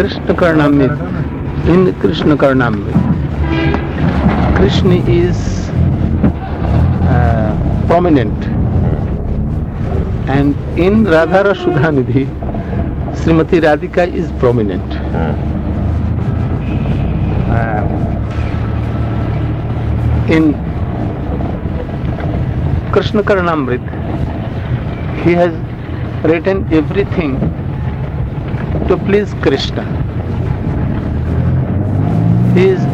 Krishna Karnamrit, in Krishna Karnamrit, Krishna is prominent, and in Radhara Sudhanidhi, Srimati Radhika is prominent. In Krishna Karnamrit, he has written everything to please Krishna. He is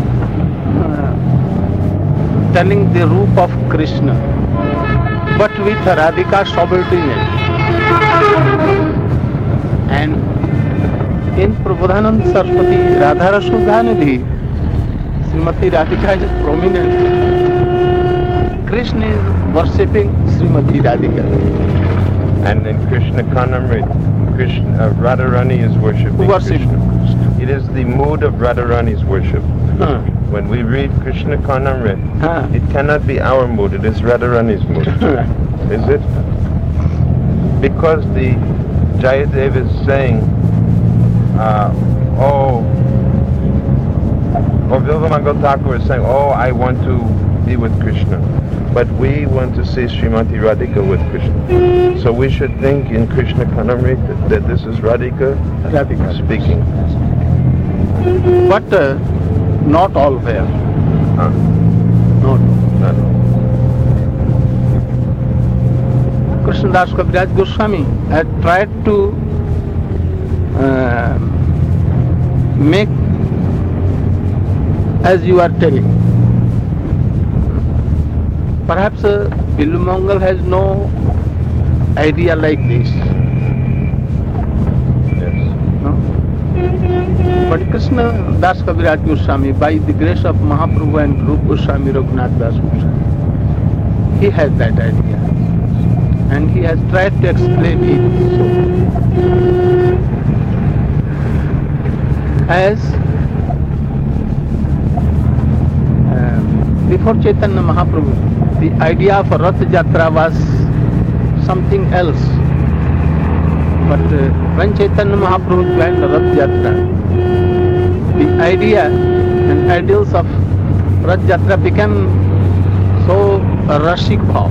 telling the roop of Krishna, but with Radhika subordinate. And in Prabodhananda Saraswati Radhara Sudhanidhi, Srimati Radhika is prominent. Krishna is worshipping Srimati Radhika. And in Krishna Karnamrit, Radharani is worshipping Krishna. It is the mood of Radharani's worship. When we read Krishna Karnamrit, it cannot be our mood, it is Radharani's mood. Is it? Because the Jayadev is saying, Vilvamangal Thakur is saying, I want to be with Krishna. But we want to see Srimati Radhika with Krishna. So we should think in Krishna Karnamrit that this is Radhika speaking. But not always. Not. Krishnadas Kaviraj Goswami had tried to make as you are telling. Perhaps Bilvamangal has no idea like this. Yes. No? But Krishna Das Kaviraj Goswami, by the grace of Mahaprabhu and Rupa Goswami Raghunath Das Goswami, he has that idea. And he has tried to explain it so. As before Chaitanya Mahaprabhu, the idea of Rath Yatra was something else. But when Chaitanya Mahaprabhu joined Rath Yatra, the idea and ideals of Rath Yatra became so rashik bhav.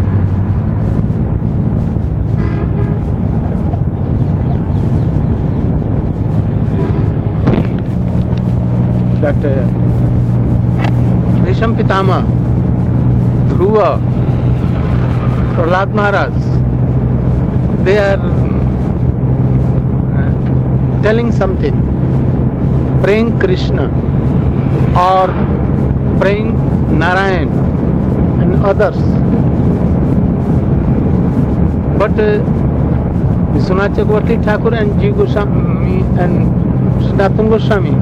That Bhisham Pitama, Dhruva, Prahlad Maharaj, they are telling something, praying Krishna or praying Narayan and others. But Vishwanath Chakravarti Thakur and G. Goswami and Sanatana Goswami,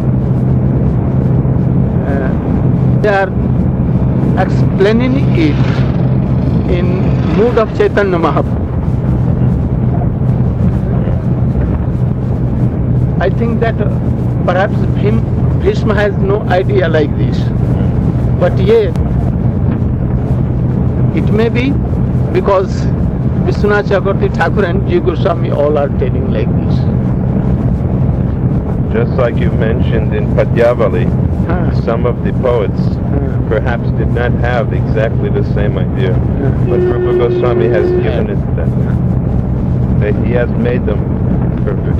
they are explaining it in mood of Chaitanya Mahaprabhu. I think that perhaps Bhishma has no idea like this. But yet, it may be because Vishwanath Chakravarti Thakur and G. Goswami all are telling like this. Just like you mentioned in Padyavali, some of the poets perhaps did not have exactly the same idea, but Rupa Goswami has given it to them. He has made them perfect.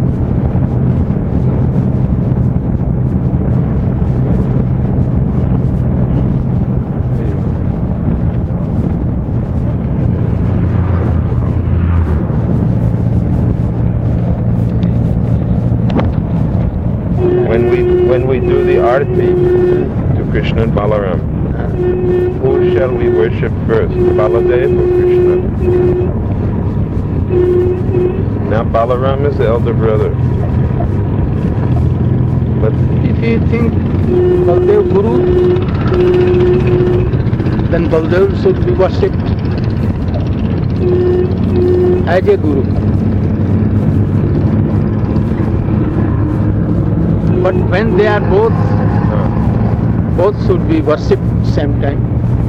When we do the arati to Krishna and Balaram, who shall we worship first, Baladev or Krishna? Now Balaram is the elder brother. But if you think Baldev Guru, then Baldev should be worshipped as a Guru. But when they are both should be worshipped same time.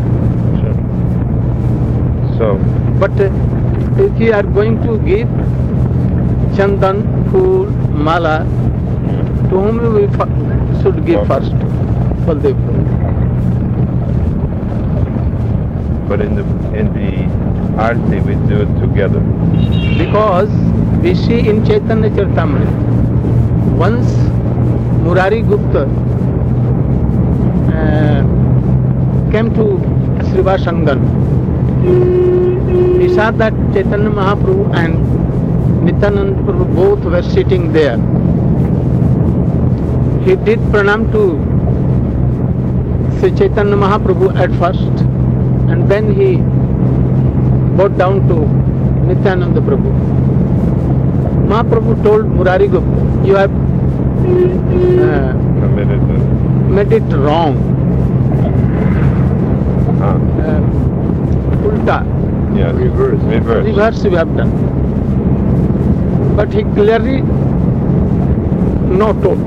So. But if you are going to give chandan, phool, mala To whom we should give first? Baldev Prabhu. But in the Aarti we do it together. Because we see in Chaitanya Charitamrita, once Murari Gupta came to Srivasangan, he saw that Chaitanya Mahaprabhu and Nityananda Prabhu both were sitting there. He did pranam to Sri Chaitanya Mahaprabhu at first, and then he bowed down to Nityananda Prabhu. Mahaprabhu told Murari Gupta, you have made it wrong. Ulta. Yeah, reverse. Reverse we have done. But he clearly not told.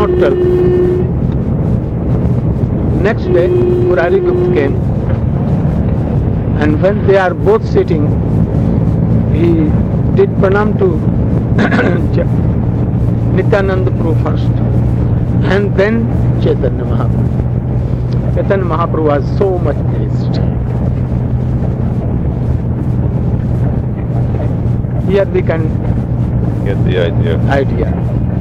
Next day, Murari Gupta came, and when they are both sitting, he did pranam to Nityananda Prabhu first, and then Chaitanya Mahaprabhu. Chaitanya Mahaprabhu was so much pleased. Here we can get the idea.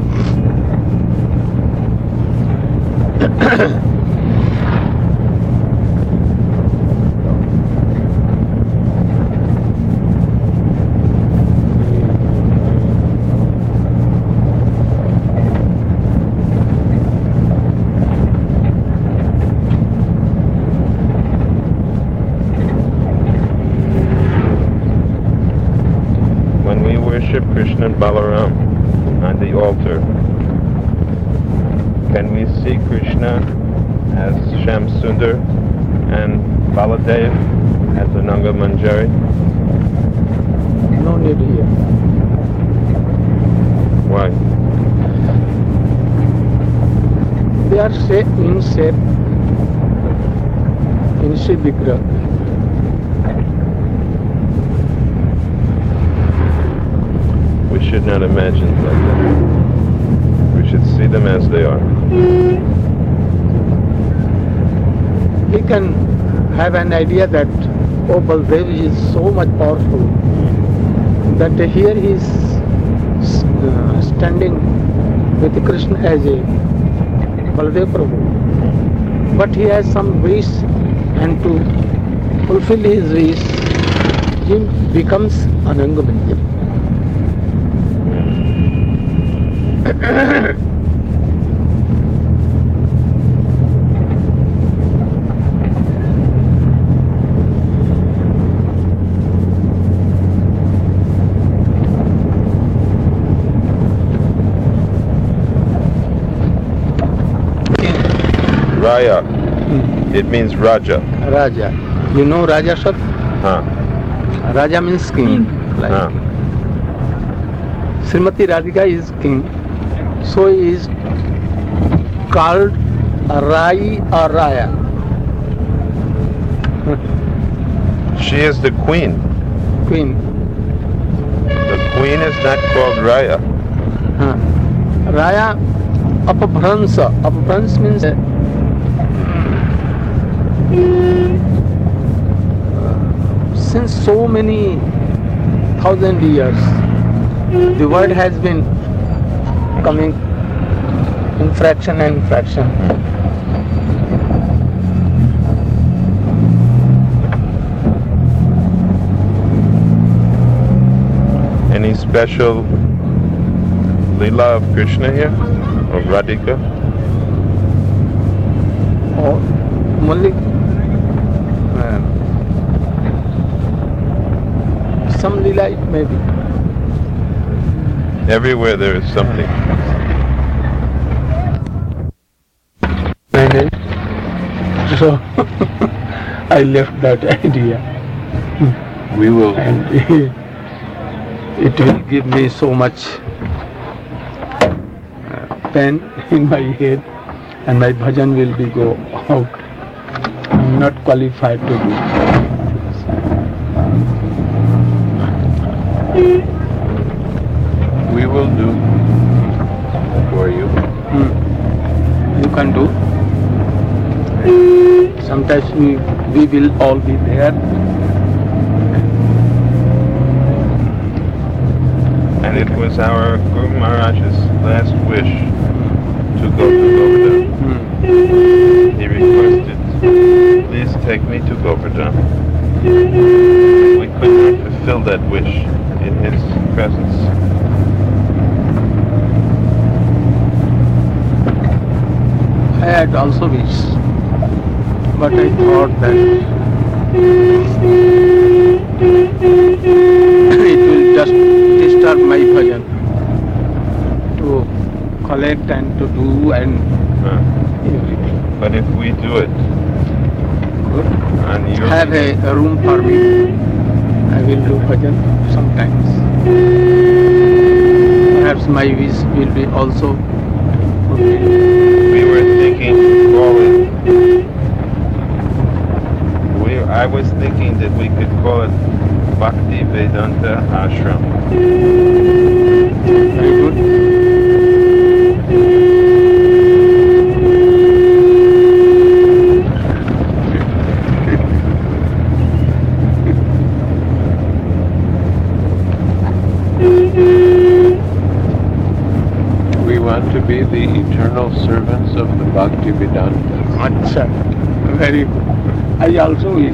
Krishna and Balaram on the altar. Can we see Krishna as Shyam Sundar and Baladev as Ananga Manjari? No need here. Why? They are in shape in Shri Vigraha. We should not imagine like that. We should see them as they are. We can have an idea that, oh, Baldev is so much powerful that here he is standing with Krishna as a Baldev Prabhu. But he has some wish, and to fulfill his wish, he becomes Ananga Manjari. Raya. It means Raja. Raja. You know Raja Shad? Raja means king. Like Srimati Radhika is king. So he is called Rai or Raya. She is the queen. Queen. The queen is not called Raya. Raya Apabhransa. Apabhransa means since so many thousand years, the word has been coming in fraction and fraction. Any special Leela of Krishna here? Of Radhika? Or only some Leela it may be. Everywhere there is something. So I left that idea. We will. And it will give me so much pain in my head, and my bhajan will be go out. I'm not qualified to do. We will do for you. can do. Sometimes we will all be there. And it was our Guru Maharaj's last wish to go to Govardhan. He requested, please take me to Govardhan. We could not fulfill that wish in his presence. I had also wished, but I thought that it will just disturb my bhajan to collect and to do and everything. But if we do it, Good. and you Have a room for me. I will do bhajan sometimes. Perhaps my wish will be also fulfilled. we were thinking to call it, I was thinking that we could call it Bhakti Vedanta Ashram. Very good. We want to be the eternal servants of the Bhakti Vedanta. Acha. Very good. I also wish.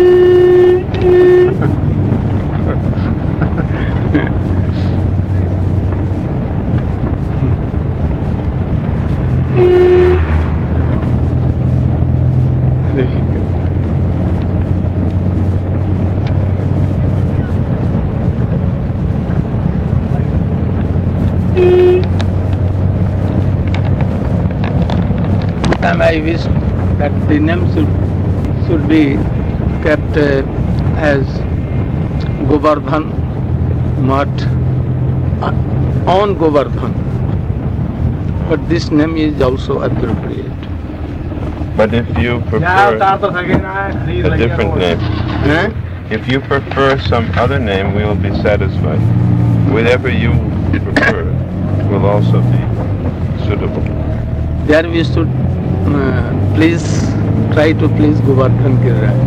And I wish that the name should be kept as Govardhan Math on Govardhan. But this name is also appropriate. But if you prefer a different name, Eh? if you prefer some other name, we will be satisfied. Whatever you prefer will also be suitable. There we should try to please Govardhan Giriraj.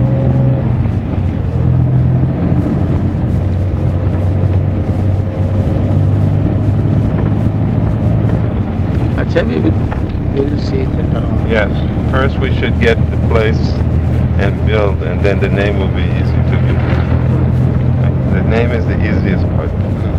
Acha, we will see later on. Yes, first we should get the place and build, and then the name will be easy to get. The name is the easiest part.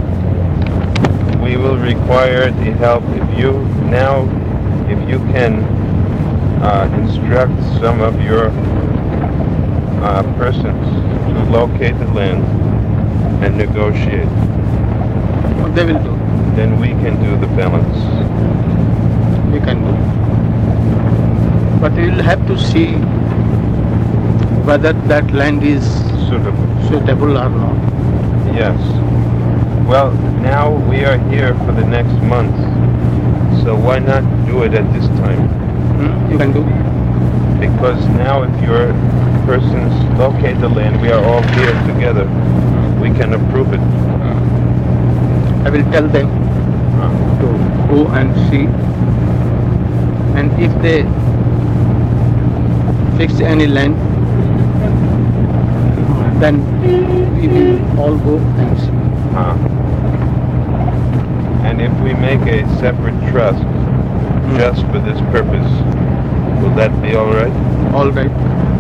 We will require the help if you can instruct some of your persons to locate the land and negotiate. What they will do, Then we can do the balance. we can do. But we will have to see whether that land is suitable or not. Yes. Well, now we are here for the next month, so why not do it at this time? You can do. Because now if your persons locate the land, we are all here together, we can approve it. I will tell them to go and see, and if they fix any land, then we will all go and see. And if we make a separate trust just for this purpose, will that be all right? All right.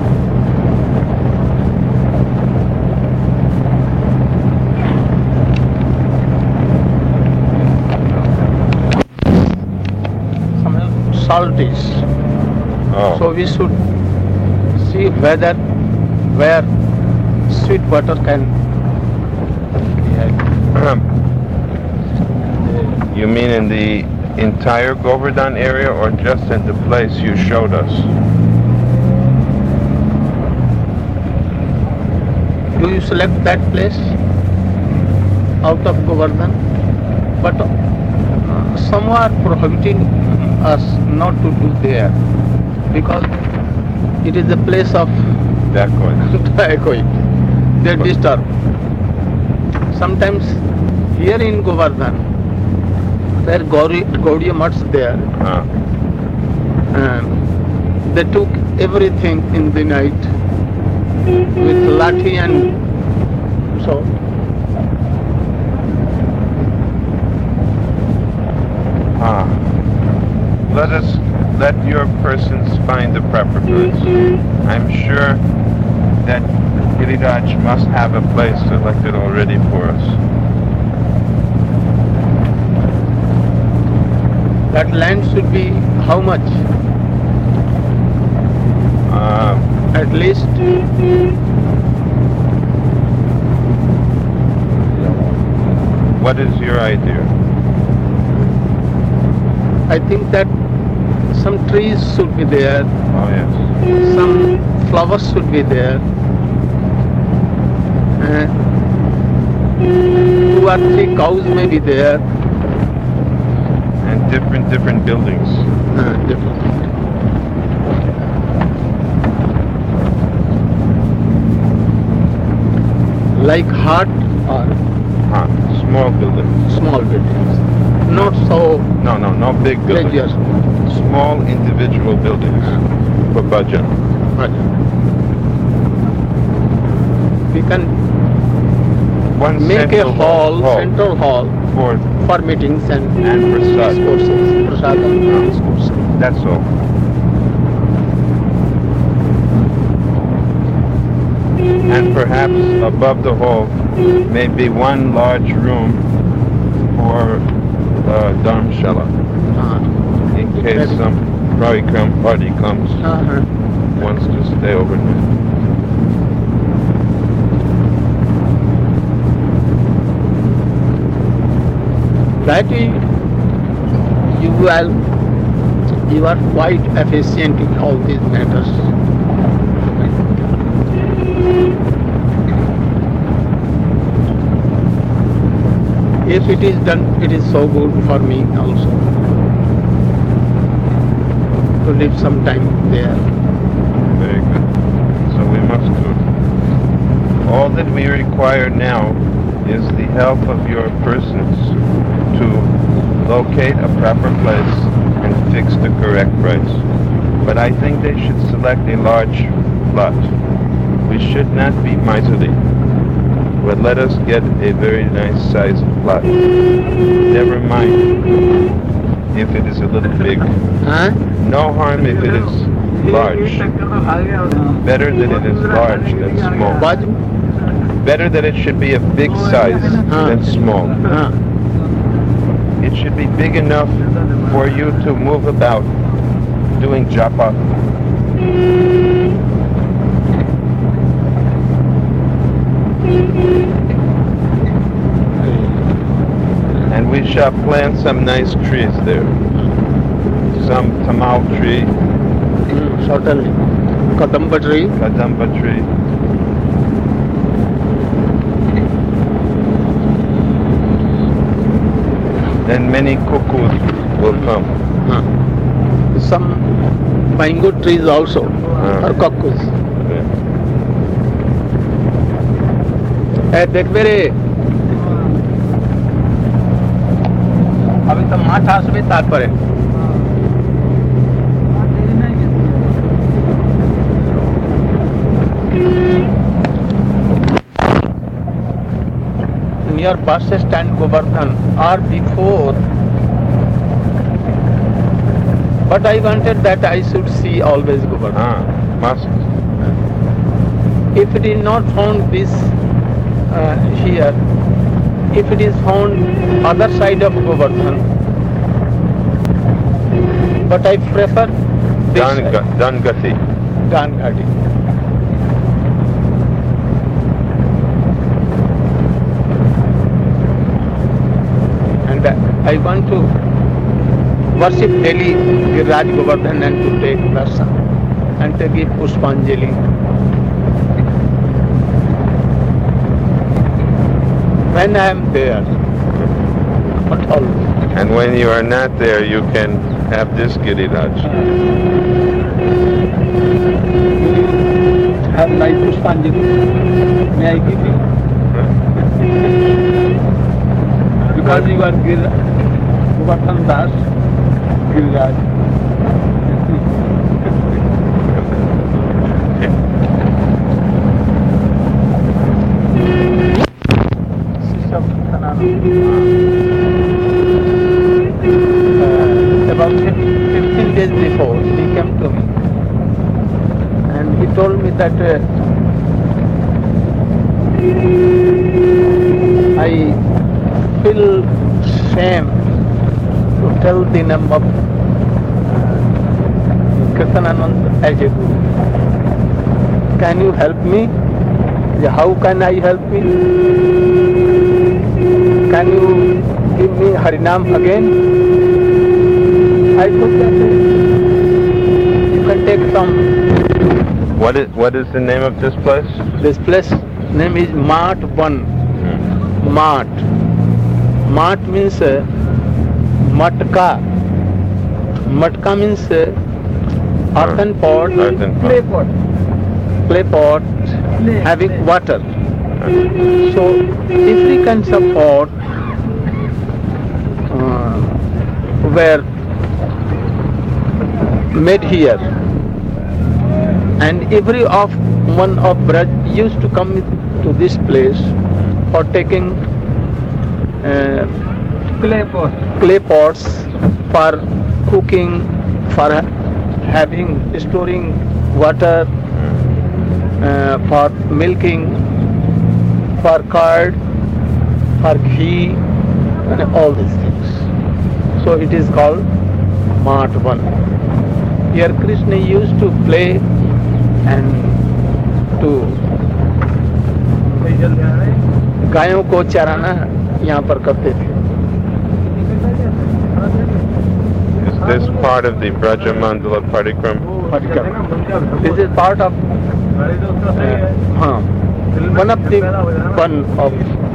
Some salt is. Oh. So we should see where sweet water can. You mean in the entire Govardhan area or just in the place you showed us? Do you select that place out of Govardhan? But some are prohibiting us not to do there because it is the place of dacoit. They disturb. Sometimes here in Govardhan, there are Gaudiya mutts there. They took everything in the night with lathi and so. Let your persons find the proper place. I'm sure that Giriraj must have a place selected already for us. That land should be how much? At least what is your idea? I think that some trees should be there, Oh yes. some flowers should be there, 2 or 3 cows may be there, And different buildings. different. Like hut or Small buildings. small buildings, not so No big buildings. religious. Small individual buildings for bhajan. We can One make a central central hall for for meetings and prasad. discourses, prasadam and discourses. That's all. And perhaps above the hall maybe one large room for Dharmshala in case some party comes, wants to stay overnight. That you are quite efficient in all these matters. If it is done, it is so good for me also to live some time there. Very good. So we must do it. All that we require now is the help of your persons to locate a proper place and fix the correct price. But I think they should select a large plot. We should not be miserly, but let us get a very nice sized plot. Never mind if it is a little big. No harm if it is large. Better that it is large than small. But Better that it should be a big size than small. It should be big enough for you to move about doing japa. And we shall plant some nice trees there. Some tamal tree, certainly, kadamba tree, kadamba tree. Then many cuckoos will come. some mango trees also, or cocos. দেখবে রে আমি তো মাছ আসবে তারপরে near bus stand Govardhan or before, but I wanted that I should see always Govardhan. Must. If it is not found this here, if it is found other side of Govardhan, but I prefer this Dangati. Dangati. And I want to worship daily Giriraj Govardhan and to take darshan and to give Pushpanjali. When I am there, not always. And when you are not there, you can have this Giriraj. Have my Pushpanjali. May I give you? Because you are Govardhan Das, Giriraj. About 15 days before, he came to me and he told me that I feel shame to tell the name of Kirtananand as a guru. Can you help me? How can I help me? Can you give me Harinam again? I thought that you can take some. What is the name of this place? This place name is Mart 1. Mart. Mart means matka. Matka means earthen pot. Earthen pot. Clay pot. Clay pot having water. So every kinds of pot were made here, and every one of Braj used to come to this place for taking clay pots for cooking, for storing water, for milking, for curd, for ghee, and all these things. So it is called Mart 1. Here Krishna used to play and to गायों को चराना यहाँ पर करते थे. Is this part of the Brajamandala Parikram? This is part of one of the fun of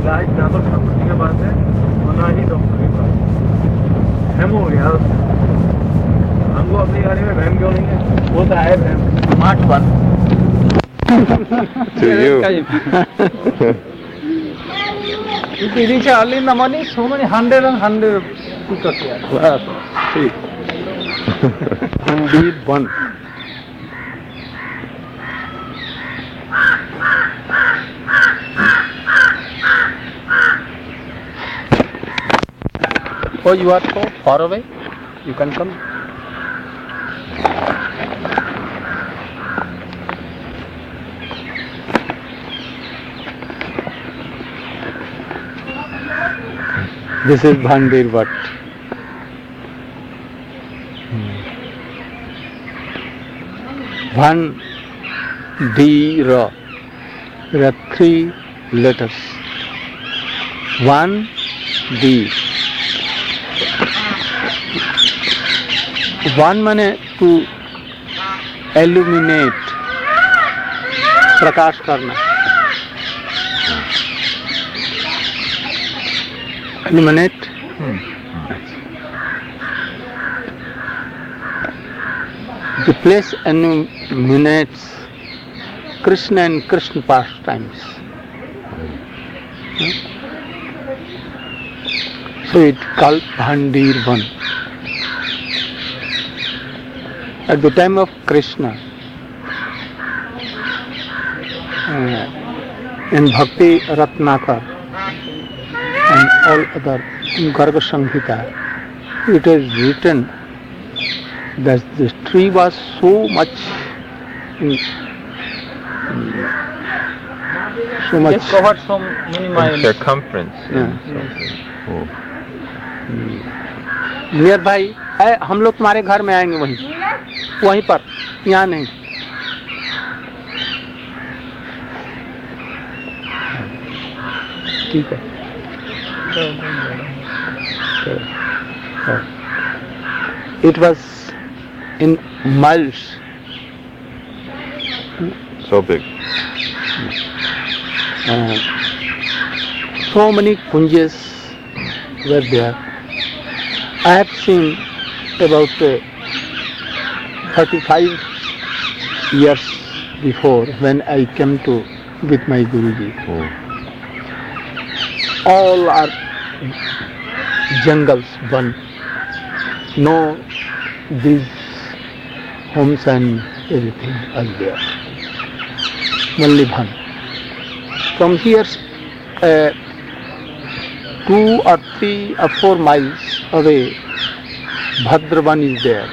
Mart 1. To you. If you reach early in the morning, so many 100 people here. Well, see. Indeed, 1. Oh, you are so far away? You can come. This is Bhandir Bhatt. Bhandir. There are 3 letters. 1 D. 1 माने to illuminate, प्रकाश करना. Illuminate. The place illuminates Krishna and Krishna pastimes. So it called Bhandir 1. At the time of Krishna, in Bhakti Ratnakar and all other in Garga Samhita, it is written that this tree was so much It covered so many miles. Circumference. Nearby है, हम लोग तुम्हारे घर में आएंगे वहीं पर, यहाँ नहीं. ठीक है. It was in miles. So big. So many kunjas were there. I have seen about 35 years before when I came to with my Guruji. All are jungles burnt. No, these homes and everything are there. Only Bhan. From here, 2 or 3 or 4 miles away, Bhadravan is there.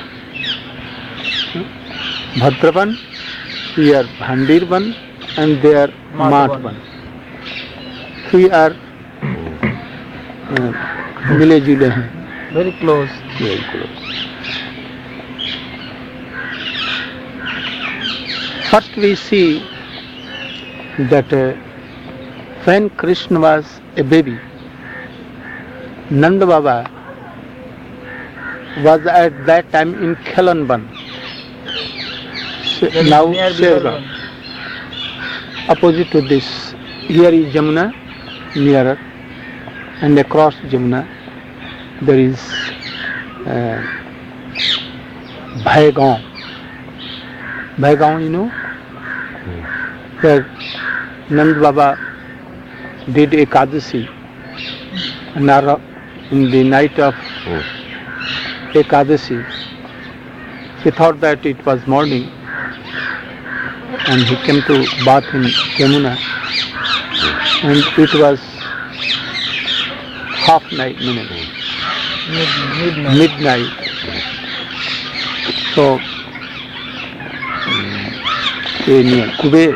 Bhadravan, here Bhandirvan, and there Matvan. 3 are मिले जुले हैं. Very close. Very close. First we see that when Krishna was a baby, Nanda Baba was at that time in Khelanban, now Shergaon. Opposite to this, here is Jamuna, nearer, and across Jamuna there is Bhaigaon. Bhaigaon, you know, where Nand Baba did Ekadasi, in the night of Ekadasi. He thought that it was morning, and he came to bath in Yamuna, and it was half night, midnight. So, Kuber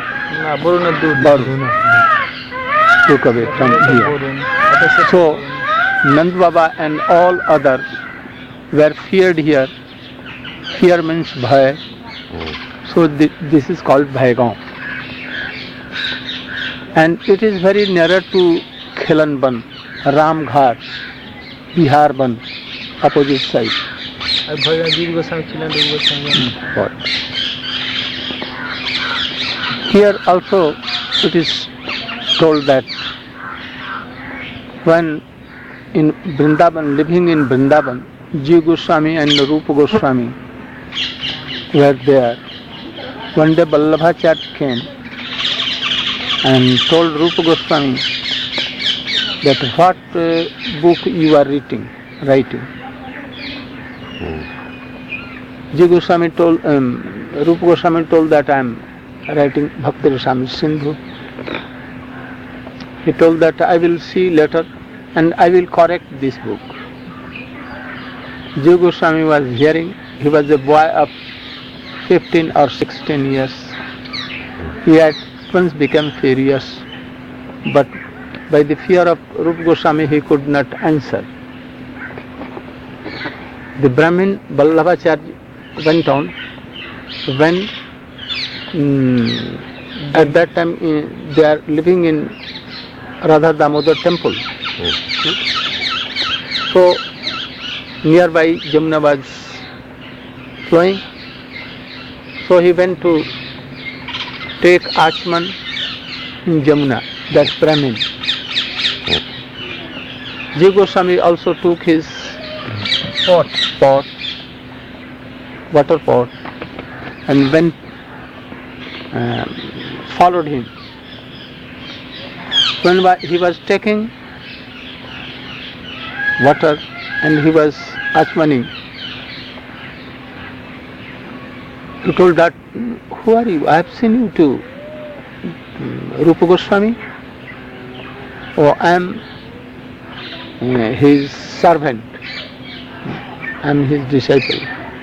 took away from here. So, Nand Baba and all others were feared here. Fear means bhai. So this is called Bhaigaon. And it is very nearer to Khelanban, Ramghat, Biharban, opposite side. Here also it is told that when in Vrindavan, living in Vrindavan, Jiva Goswami and Rupa Goswami were there. One day Vallabhacharya came and told Rupa Goswami that what book you are writing. Jiva Goswami told, Rupa Goswami told that I am writing Bhakti Rasamrita Sindhu. He told that I will see later and I will correct this book. Jiva Goswami was hearing. He was a boy of 15 or 16 years. He had once become furious, but by the fear of Rupa Goswami he could not answer. The Brahmin Vallabhacharya went on. When at that time they are living in Radha Damodar temple. So nearby Jamuna was flowing. So he went to take Achman in Jamuna, that's Brahmin. Jiva Goswami also took his water pot, and went, followed him. When he was taking water and he was achmaning, he told that, who are you? I have seen you to Rupa Goswami. Oh, I am his servant. I am his disciple.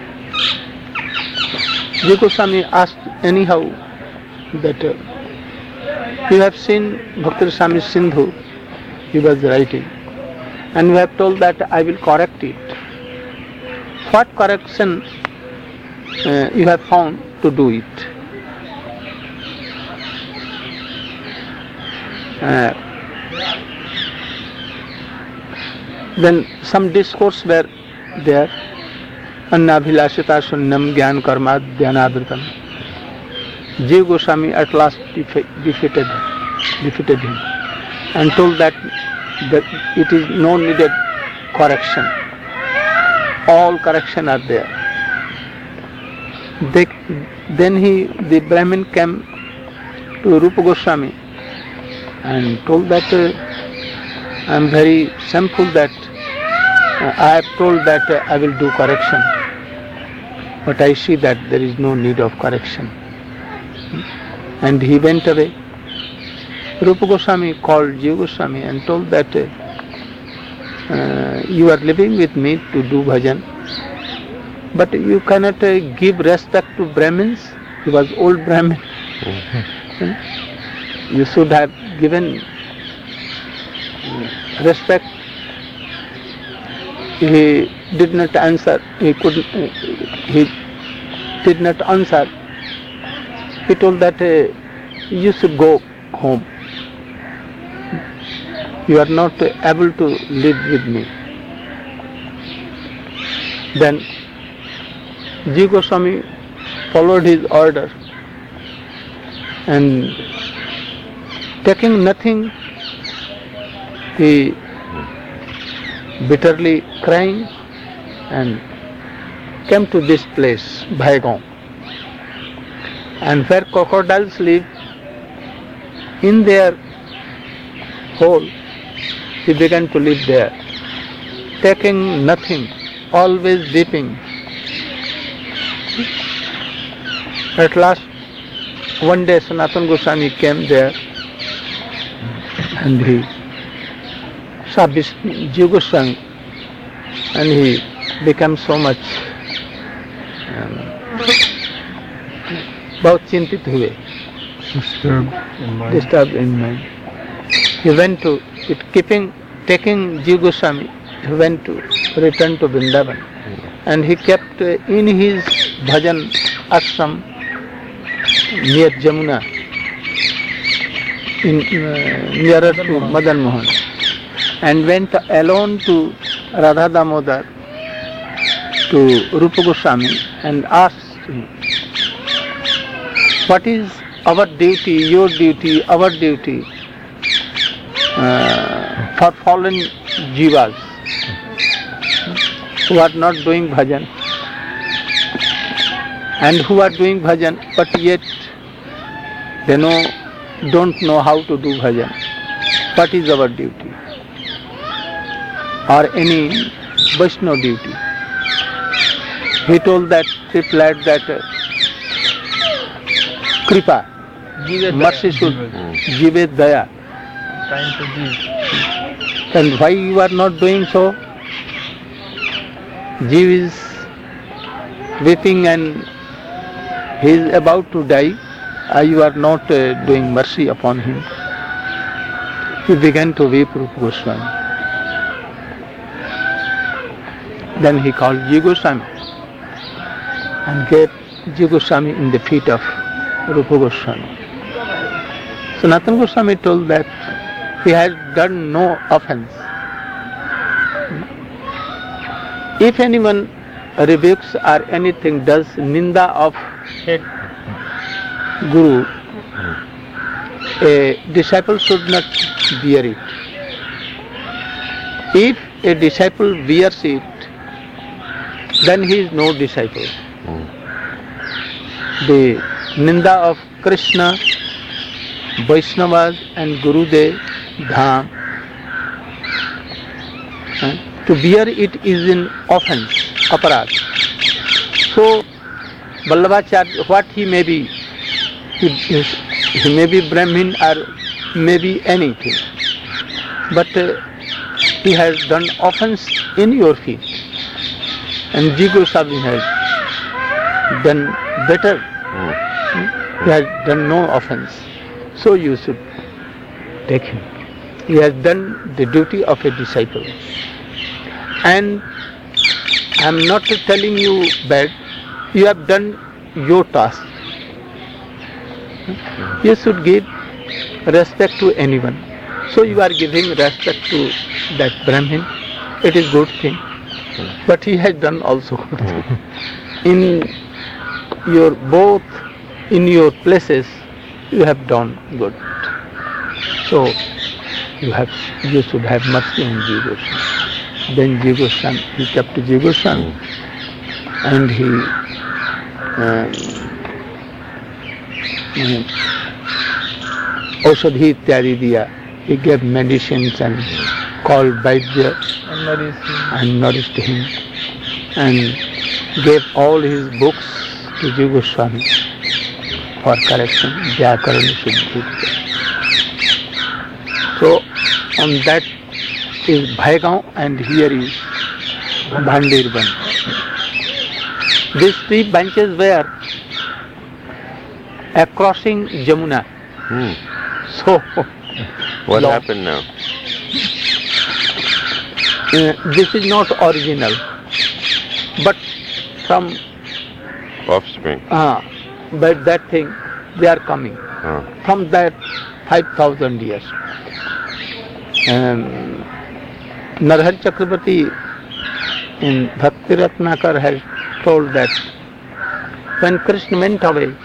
Jiva Goswami asked anyhow that you have seen Bhakti Rasamrita Sindhu, he was writing, and you have told that I will correct it. What correction you have found to do it? Then some discourse were there. Annabhilashita Sunyam Gyan Karma Dhyanadritam. Jiva Goswami at last defeated him and told that it is no needed correction. All correction are there. Then the Brahmin came to Rupa Goswami and told that I am very shameful that I have told that I will do correction, but I see that there is no need of correction. And he went away. Rupa Goswami called Jiva Goswami and told that you are living with me to do bhajan, but you cannot give respect to Brahmins. He was old Brahmin. You should have given respect. He did not answer. He did not answer. He told that you should go home. You are not able to live with me. Then Jiva Goswami followed his order, and taking nothing, he bitterly crying and came to this place, Bhaigaon. And where crocodiles live, in their hole, he began to live there, taking nothing, always weeping. At last, one day Sanatana Goswami came there, and he saw Jiva Goswami, and he became so much बहुत चिंतित हुए, disturbed in mind. He went to it, taking Jiva Goswami, he went to return to Vrindavan, and he kept in his bhajan ashram near Jamuna, nearer to Madan Mohan, and went alone to Radha Damodar, to Rupa Goswami, and asked him, what is our duty, your duty, our duty for fallen jivas who are not doing bhajan, and who are doing bhajan but yet they don't know how to do bhajan. What is our duty, or any Vaishnava duty? He replied that Kripa, mercy should give daya. Trying to give. And why you are not doing so? Jiva is weeping and he is about to die. You are not doing mercy upon him. He began to weep, Rupa Goswami. Then he called Jiva Goswami and gave Jiva Goswami in the feet of Rupa Goswami. Sanatana Goswami told that he has done no offense. If anyone rebukes or anything does ninda of Guru, a disciple should not bear it. If a disciple bears it, then he is no disciple. The ninda of Krishna, Vaishnavas and Gurudev, Dham, to bear it is an offense, aparad. So, Vallabhacharya, what he may be, he may be Brahmin or may be anything, but he has done offense in your feet, and Jiva Goswami has done better. He has done no offense, so you should take him. He has done the duty of a disciple. And I am not telling you bad, you have done your task. You should give respect to anyone. So you are giving respect to that Brahmin. It is good thing. But he has done also good thing. In your places, you have done good. So you should have mercy on Jiva Goswami. Then Jiva Goswami, he kept Jiva Goswami, and he Aushadhi ityadi diya. He gave medicines and called Vaidya and nourished him, and gave all his books to Jiva Goswami for correction, Vyakaran Shuddhi. So on that is Bhaigaon and here is Bhandirban. These three branches were crossing Jamuna. So, What long. happened now? This is not original, but from Offspring. but that thing they are coming from that 5,000 years. Narhari Chakrabarti in Bhakti Ratnakar has told that when Krishna went away,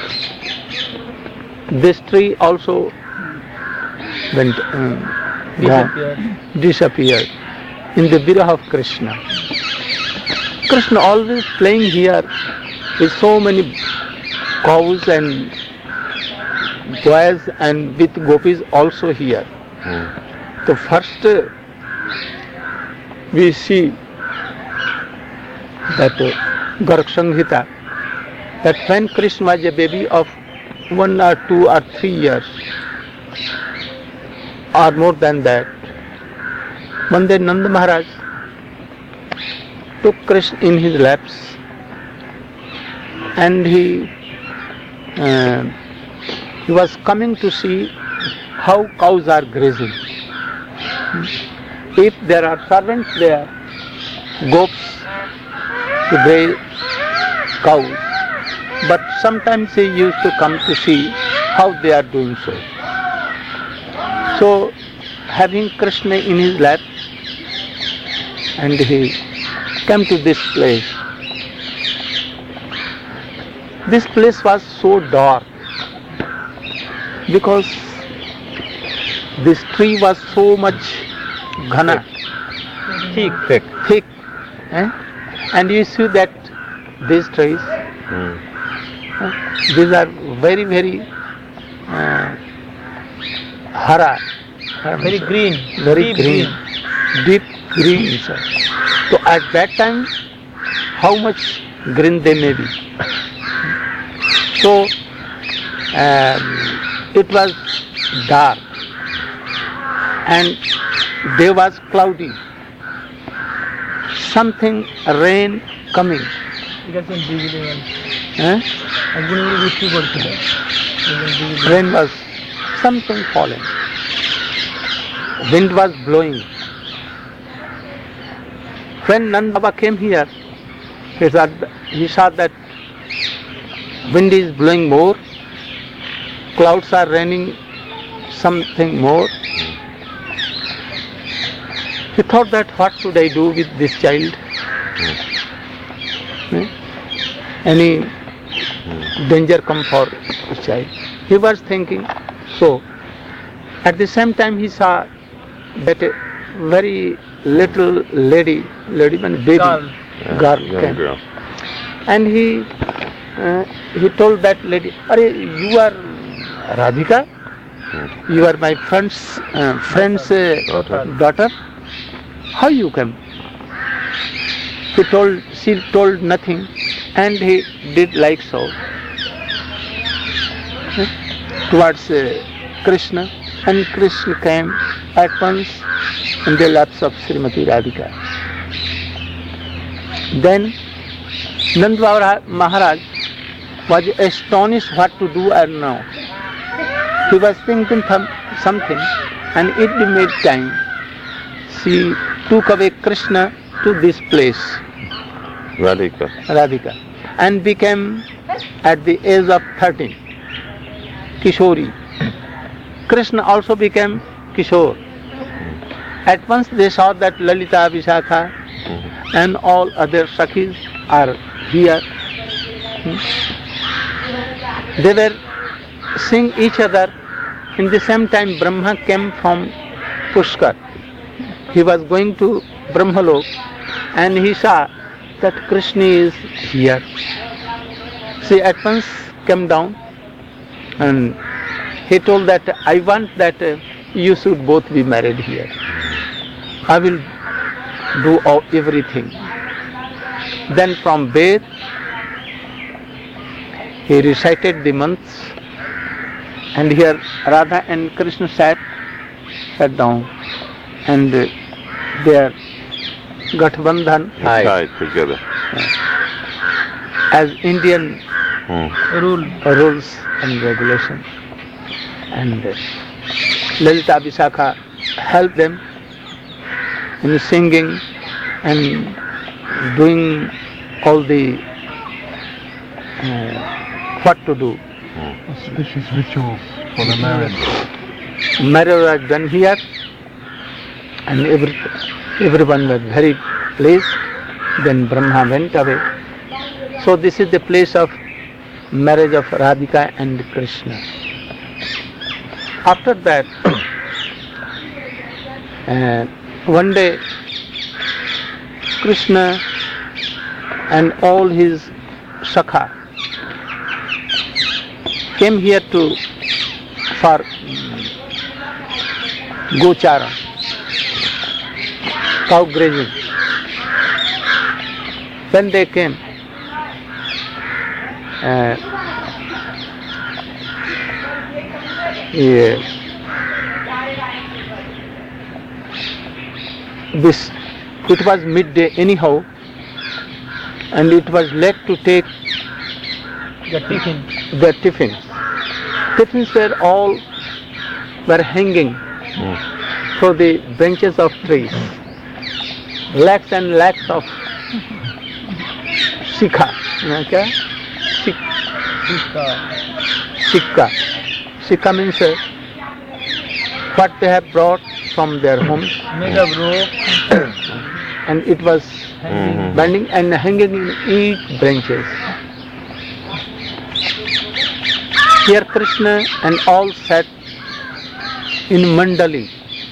this tree also went disappeared in the viraha of Krishna. Krishna always playing here with so many cows and boys and with gopis also here. So first we see that Garak Samhita, that when Krishna was a baby of 1 or 2 or 3 years or more than that, one day Nanda Maharaj took Krishna in his laps and he was coming to see how cows are grazing. If there are servants there, goats to graze cows, but sometimes he used to come to see how they are doing so. So, having Krishna in his lap, and he came to this place. This place was so dark because this tree was so much ghana, thick, and you see that these trees, these are very, very hara, Very green. very Deep green, deep green. Sir. So at that time, how much green they may be. So it was dark and day was cloudy. Something rain coming. Rain was something falling. Wind was blowing. When Nanda Baba came here, he saw that wind is blowing more, clouds are raining something more. He thought that what should I do with this child? Any danger come for this child? He was thinking. So, at the same time he saw that a very little lady means baby, girl came. Girl. And he told that lady, "Arey, you are Radhika? You are my friend's daughter. How you came?" She told nothing, and he did like so towards Krishna, and Krishna came at once in the laps of Srimati Radhika. Then Nanda Maharaj was astonished what to do or now. He was thinking something, and in the meantime, she took away Krishna to this place, Radhika, and became at the age of 13, Kishori. Krishna also became Kishore. At once they saw that Lalita, Vishakha and all other Sakhis are here. They were seeing each other. In the same time Brahma came from Pushkar. He was going to Brahmalok and he saw that Krishna is here. She at once came down and he told that I want that you should both be married here. I will do everything. Then from Ved, he recited the months, and here Radha and Krishna sat down, and their Gathbandhan Tied together. as Indian rules and regulations. And Lalita Vishakha helped them in singing and doing all the what to do. Auspicious rituals for the marriage. Marriage was done here, and everyone was very pleased. Then Brahma went away. So this is the place of marriage of Radhika and Krishna. After that, one day Krishna and all his Sakha came here for Gochara, cow grazing. When they came, it was midday anyhow, and it was late to take the tiffins. Tiffins were hanging for the branches of trees. Lakhs and lakhs of sikha. Sikha. Sikha means what they have brought from their homes. Made of rope. And it was bending and hanging in each branches. Here Krishna and all sat in mandali.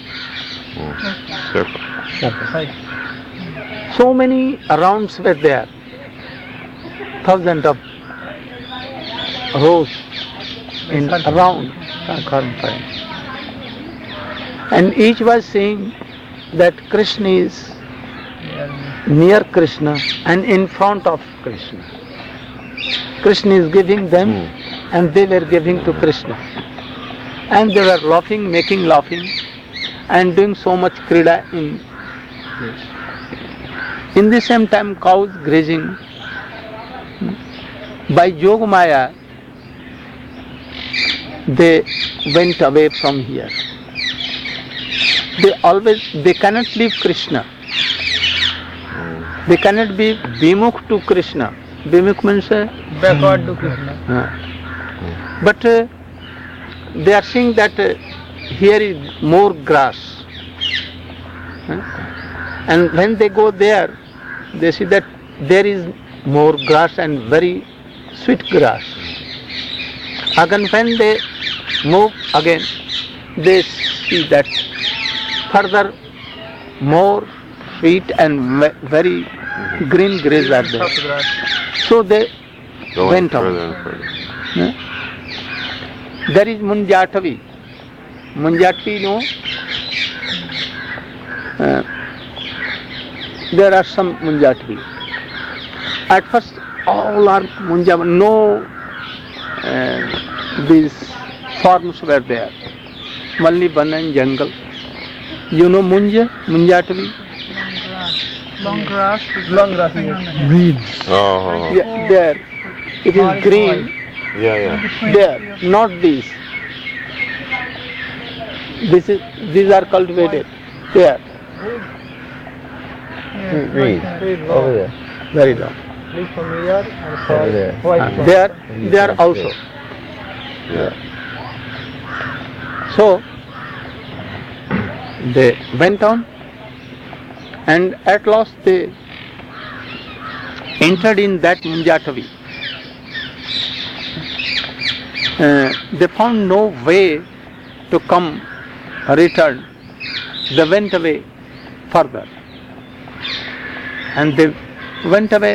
Circle. So many rounds were there. Thousands of rows in round. And each was saying that Krishna is near Krishna and in front of Krishna. Krishna is giving them and they were giving to Krishna. And they were laughing, making laughing and doing so much krida in this. In the same time cows grazing. By Jog Maya they went away from here. They cannot leave Krishna. They cannot be Bimukh to Krishna. Bimukh means Backward to Krishna. But they are saying that here is more grass. And when they go there, they see that there is more grass and very sweet grass. Again when they move again, they see that further more sweet and very green grass are there. So they went on. There is Munjatavi. Munjatavi, there are some Munjatavi. At first all are Munjatavi. No these forms were there. Only one and jungle. You know Munjatavi? Long grass. Reeds. Oh. Yeah, there. It is green. Yeah. There, not these. These are cultivated. There. Reeds. Over there. Very long. Over there. They are also. Yeah. So they went on, and at last they entered in that Munjatavi. They found no way to return. They went away further. And they went away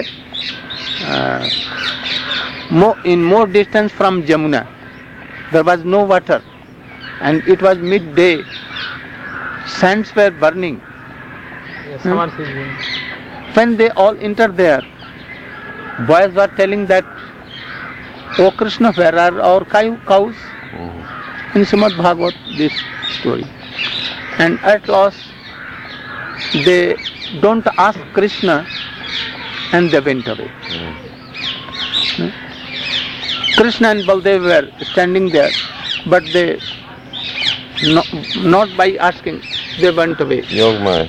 more distance from Jamuna. There was no water and it was midday. Sands were burning. Summer season. When they all entered there, boys were telling that, "O Krishna, where are our cows?" In Srimad Bhagavat, this story. And at last, they don't ask Krishna and they went away. Krishna and Baldev were standing there, but they, not by asking, they went away. Yogmaya.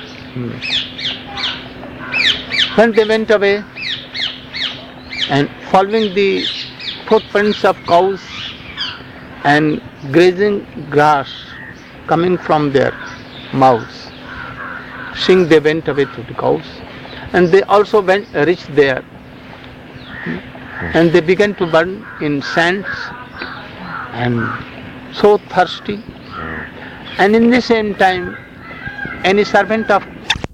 When they went away and following the footprints of cows and grazing grass coming from their mouths, seeing they went away to the cows, and they also reached there, and they began to burn in sands and so thirsty, and in the same time any servant of,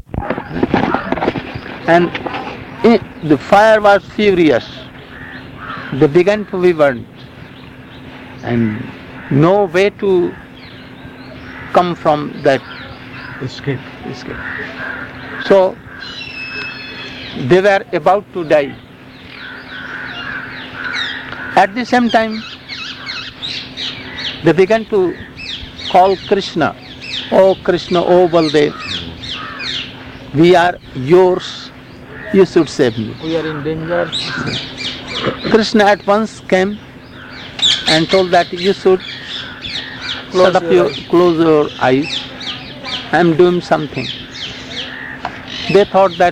and the fire was furious, they began to be burnt and no way to come from that escape. So they were about to die. At the same time they began to call Krishna, "Oh Krishna, oh Baldev, we are yours, you should save me." We are in danger. Krishna at once came and told that you should close your eyes, I am doing something. They thought that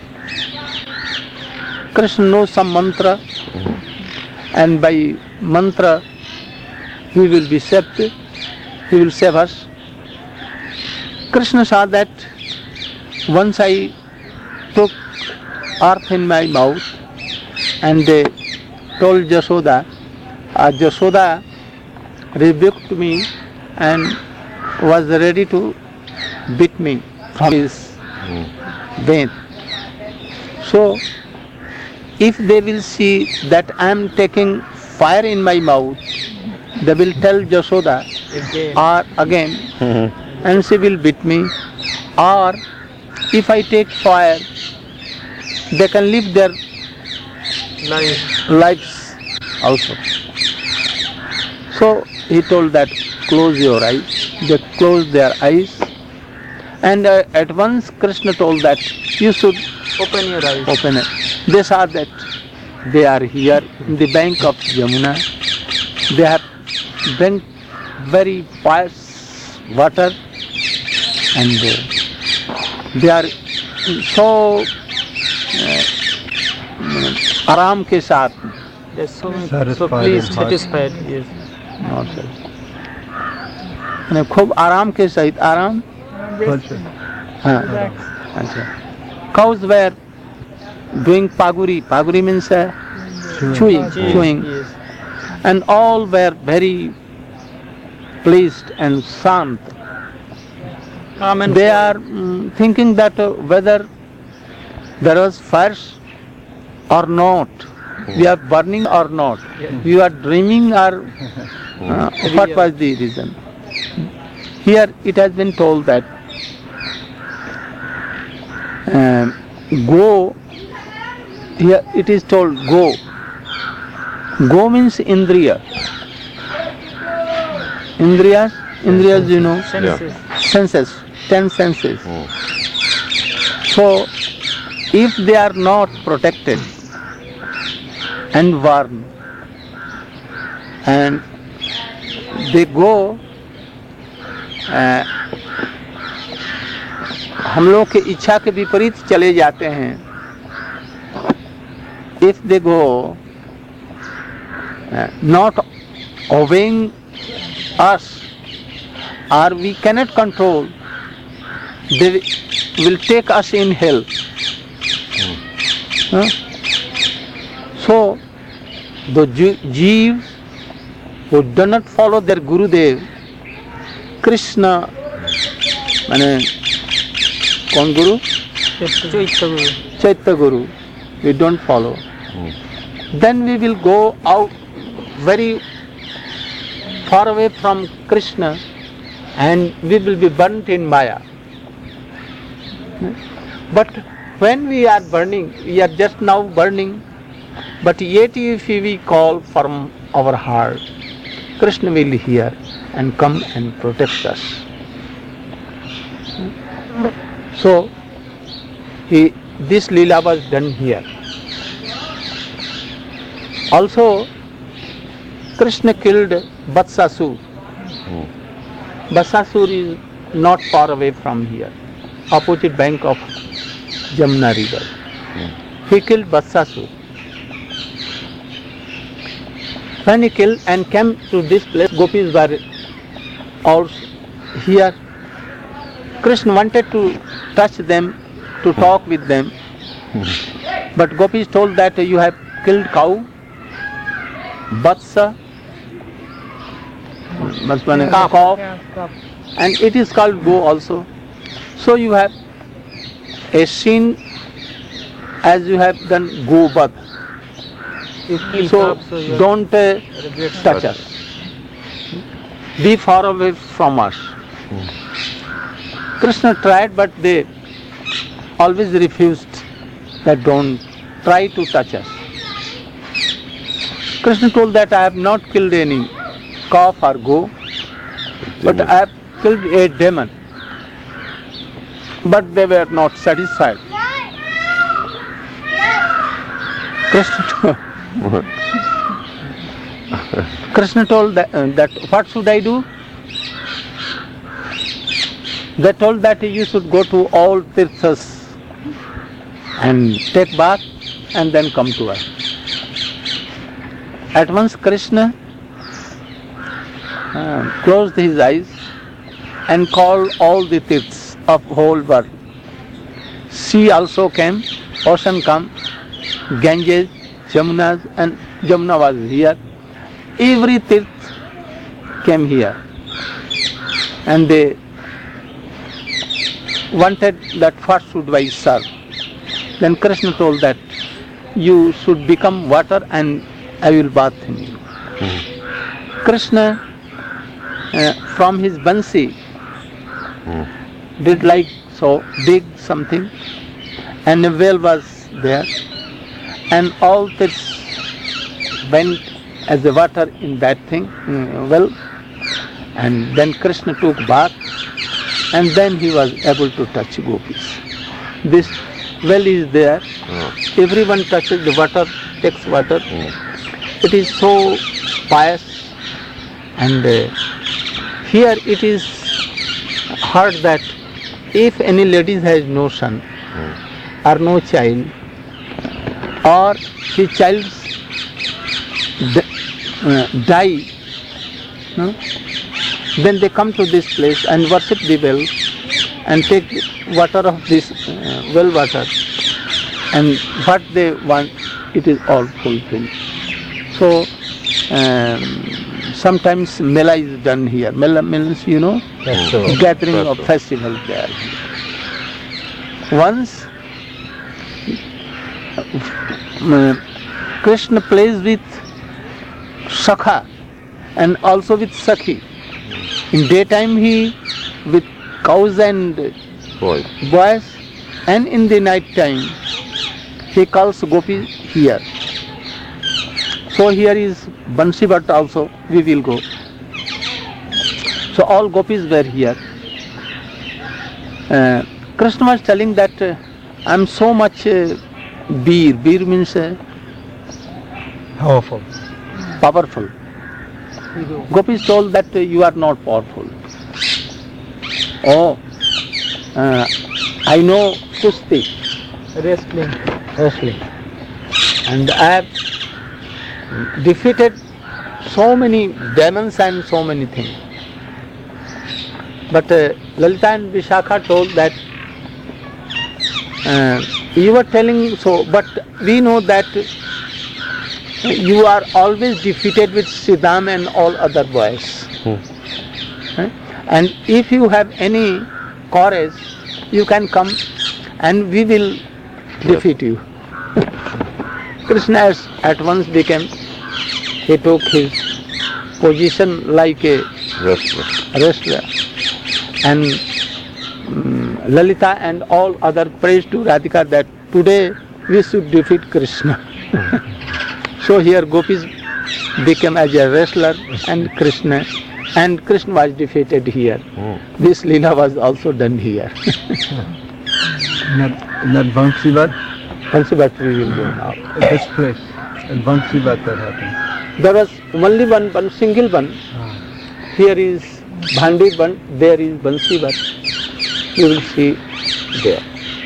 Krishna knows some mantra, and by mantra he will be saved, he will save us. Krishna saw that once I took earth in my mouth and they told Jashoda, Jashoda rebuked me and was ready to beat me from his vein. So if they will see that I am taking fire in my mouth, they will tell Jashoda again and she will beat me. Or if I take fire, they can live their lives also. So he told that close your eyes. They closed their eyes, and at once Krishna told that you should Open your eyes. open it. They saw that they are here in the bank of Yamuna. They have drank very pious water, and they are so आराम के साथ, So please satisfied. Yes. not satisfied. खूब आराम के सहित आराम. हाँ, अच्छा. Cows were doing paguri. Paguri means chewing. Yes. And all were very pleased and shant. They are thinking that whether there was fire or not, we are burning or not, we are dreaming or what was the reason. Here it has been told that go, here it is told go. Go means indriya. Indriyas you know, senses, 10 senses. So if they are not protected and warned, and they go, हम लोग के इच्छा के विपरीत चले जाते हैं. If they go not obeying us, or we cannot control, they will take us in hell. So the Jeev who do not follow their Gurudev, Krishna, कौन गुरु? Chaitya Guru, we don't follow. Then we will go out very far away from Krishna and we will be burnt in Maya. But when we are burning, we are just now burning, but yet if we call from our heart, Krishna will hear and come and protect us. So this Leela was done here. Also, Krishna killed Vatsasur. Vatsasur is not far away from here, opposite bank of Jamuna river. He killed Vatsasur. When he killed and came to this place, gopis were all here. Krishna wanted to touch them, to talk with them, but gopis told that you have killed cow, vatsa, calf, and it is called go also. So you have a sin as you have done go bath. So don't touch us. Be far away from us. Krishna tried, but they always refused that don't try to touch us. Krishna told that I have not killed any calf or go, but I have killed a demon. But they were not satisfied. Krishna told that what should I do? They told that you should go to all tirthas and take bath and then come to us. At once Krishna closed his eyes and called all the tirths of whole world. Sea also came, ocean came, Ganges, Jamuna, and Jamuna was here. Every tirth came here, and they wanted that what should I serve. Then Krishna told that you should become water and I will bath in you. Krishna from his bansi did like so dig something, and a well was there, and all this went as the water in that thing, well, and then Krishna took bath, and then he was able to touch gopis. This well is there, everyone touches the water, takes water. It is so pious, and here it is heard that if any lady has no son or no child, or his child die, then they come to this place and worship the well and take water of this well water, and what they want, it is all fulfilled. So sometimes mela is done here. Mela means, gathering of festival there. Once Krishna plays with Sakha and also with Sakhi. In daytime he with cows and boys, and in the night time he calls gopis here. So here is Bansi Bhatt also, we will go. So all gopis were here. Krishna was telling that I am so much beer. Beer means powerful. Gopis told that you are not powerful. Oh, I know kusti, wrestling, and I have defeated so many demons and so many things. But Lalita and Vishakha told that you were telling so, but we know that you are always defeated with Siddham and all other boys. And if you have any courage, you can come and we will defeat you. Krishna at once became, he took his position like a wrestler. And Lalita and all other praised to Radhika that today we should defeat Krishna. So here gopis became as a wrestler and Krishna was defeated here. This Leela was also done here. In that Vansivat, Vansivat we will go now. this place, in Vansivat that happened. There was only one single one. Here is Bhandir one, there is Vansivat. You will see there.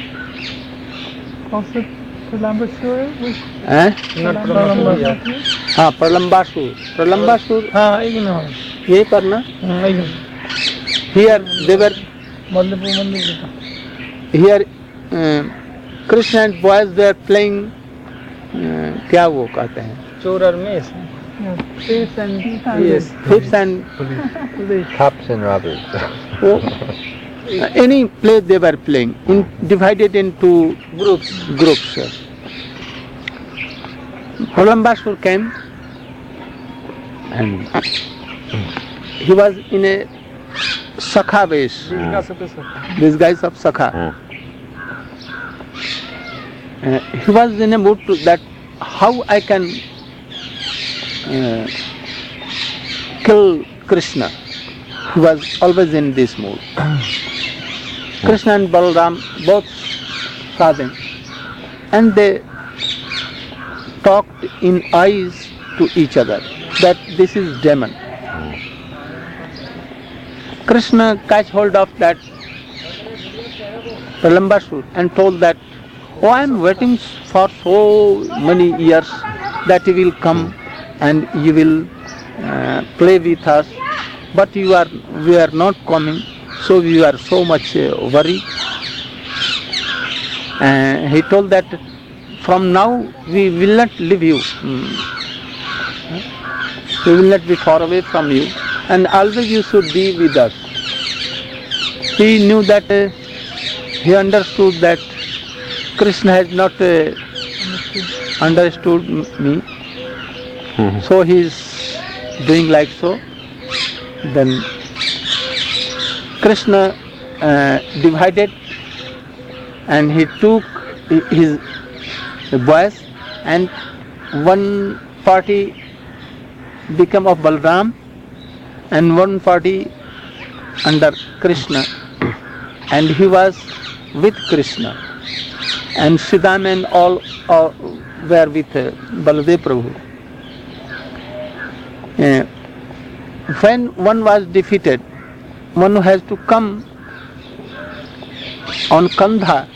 Also, Pralambasur was Not हाँ प्रलम्बासुर प्रलम्बासुर हाँ एक ना यही पर ना एक here they were Mallapur मंदिर का here Krishna and boys were playing क्या वो कहते हैं चोर और मेस thieves and yes thieves and Cops and robbers. वो any play they were playing divided into groups. Pralambasur came and he was in a Sakha base, disguise of Sakha. He was in a mood to that how I can kill Krishna. He was always in this mood. Krishna and Balaram both saw them and they talked in eyes to each other that this is demon. Krishna catch hold of that Pralambasur and told that, oh, I am waiting for so many years that you will come and you will play with us, but we are not coming, so we are so much worried. He told that from now we will not leave you. We will not be far away from you and always you should be with us. He knew that, he understood that Krishna has not understood me. So he is doing like so. Then Krishna divided and he took his boys and one party became of Balram and one party under Krishna and he was with Krishna and Siddham and all were with Baladev Prabhu. When one was defeated, one has to come on Kandha,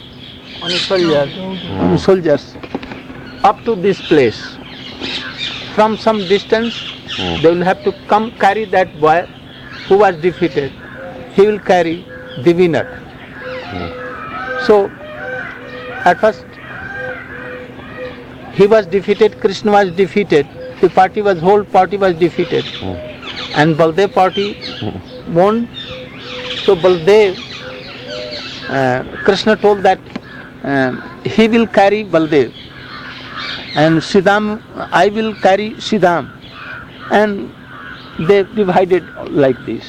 on soldiers, up to this place. From some distance, they will have to come carry that boy who was defeated. He will carry the winner. So, at first, he was defeated, Krishna was defeated, whole party was defeated. And Baldev party won. So Baldev, Krishna told that he will carry Baldev and Siddham, I will carry Siddham. And they divided like this.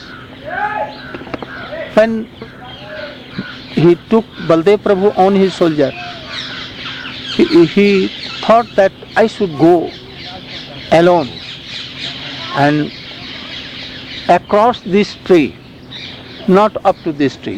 When he took Baldev Prabhu on his soldier, he thought that I should go alone and across this tree, not up to this tree.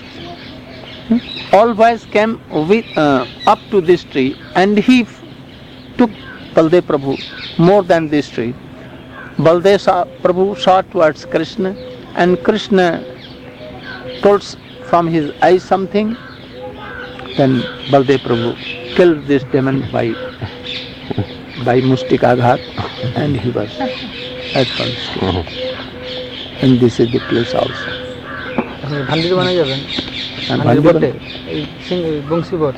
All boys came with, up to this tree and he took Baldev Prabhu more than this tree. Baldev Prabhu saw towards Krishna and Krishna told from his eyes something. Then Baldev Prabhu killed this demon by Mustika Aghat and he was at once. And this is the place also. Bhandir bana jaben. Bhandir Bangsi.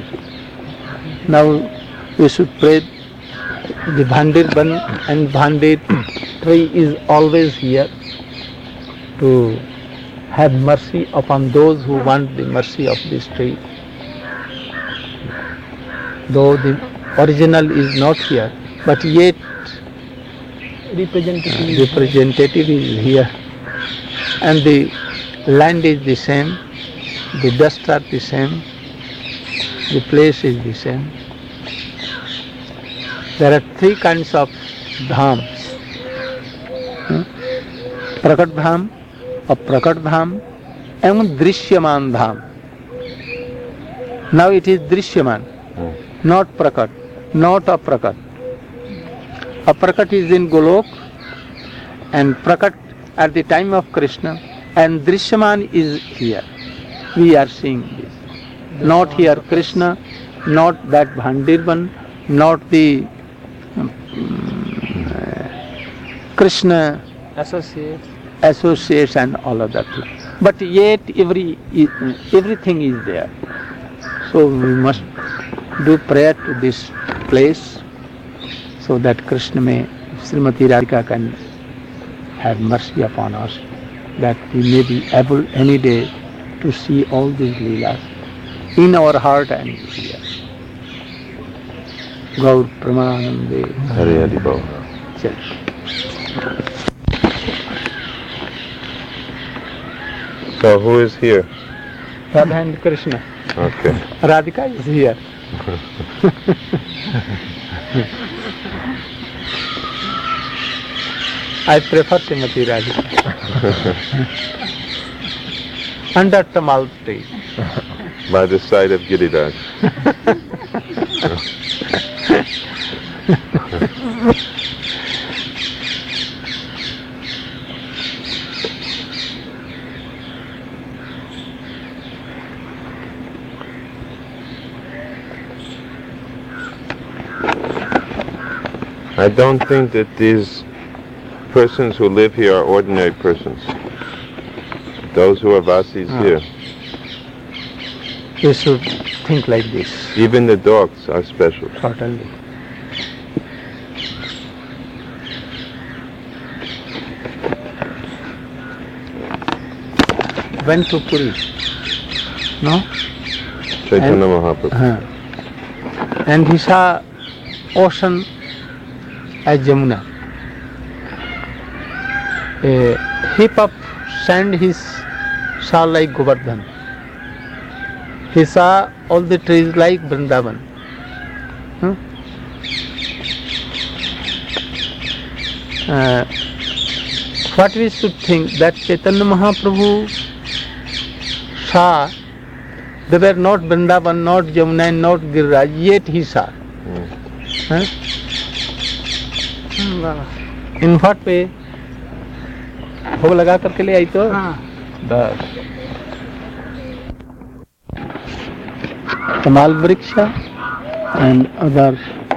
Now we should pray the Bhandir Ban and Bhandir tree is always here to have mercy upon those who want the mercy of this tree. Though the original is not here, but yet representative is here, and the land is the same, the dust are the same, the place is the same. There are three kinds of dhams: Prakat Dham, Aprakat Dham, and Drishyaman Dham. Now it is Drishyaman, not Prakat, not Aprakat. Aprakat is in Golok and Prakat at the time of Krishna, and Drishyaman is here. We are seeing this. Not here Krishna, not that Bhandirban, not the Krishna associates and all of that. But yet everything is there. So we must do prayer to this place so that Krishna may, Srimati Radhika can have mercy upon us, that we may be able any day to see all these Leelas in our heart and here. Gaur Pramanande. Hare Hare Bol. So who is here? Radha and Krishna. Okay. Radhika is here. I prefer Srimati Radhika. Under Tamal tree. By the side of Giriraj. I don't think that these persons who live here are ordinary persons. Those who are Vasis here. You should think like this. Even the dogs are special. Certainly. Went to Puri. No? Chaitanya Mahaprabhu. And he saw ocean as Jamuna. A heap of sand he saw like Govardhan. He saw all the trees like Vrindavan. What we should think, that Chaitanya Mahaprabhu saw, they were not Vrindavan, not Jamuna, and not Giriraj, yet he saw. In what way? भोग लगा करके ले आई तो बस कमाल वृक्ष and other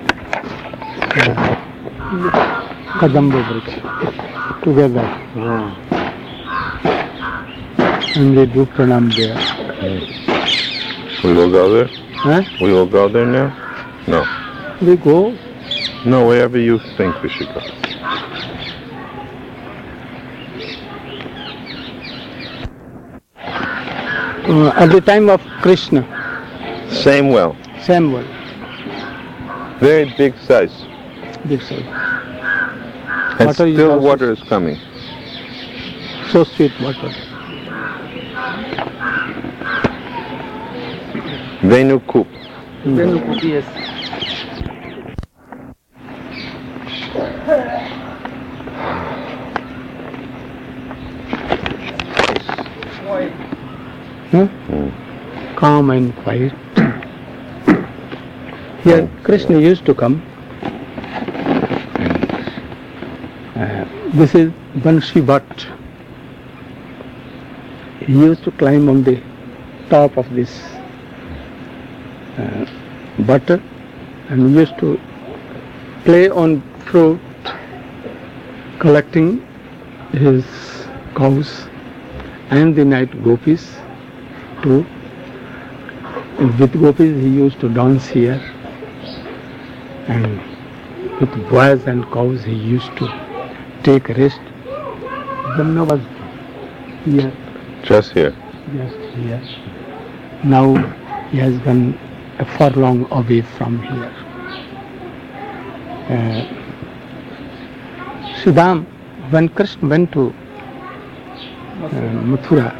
kadamba वृक्ष together and they do pranam there. We will go there? We will go there now? No. We go? No, wherever you think we should go. At the time of Krishna. Same well. Same well. Very big size. Big size. And Water is still also water is coming. So sweet water. Venukup. Venukup, yes. Calm and quiet. Here Krishna used to come. This is Banshi Bhatt. He used to climb on the top of this butter and used to play on fruit, collecting his cows and the night gopis too. With gopis he used to dance here, and with boys and cows he used to take rest. Jamuna was here. Just here. Just here. Now he has gone a furlong away from here. Sudam, when Krishna went to Mathura,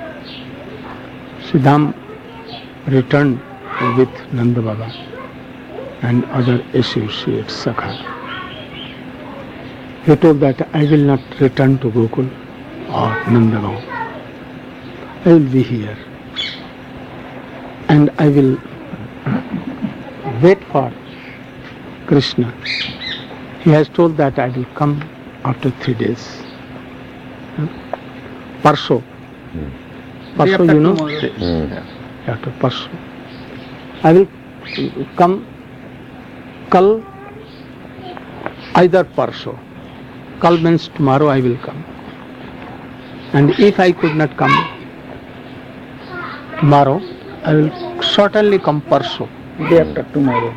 Sudam returned with Nanda Baba and other associates, Sakha. He told that I will not return to Gokul or Nandagaon. I will be here. and I will wait for Krishna. He has told that I will come after 3 days. Parso. Parso, you know? After Parso. I will come Kal, either Parso. Kal means tomorrow I will come. And if I could not come tomorrow, I will certainly come Parso. Day after tomorrow.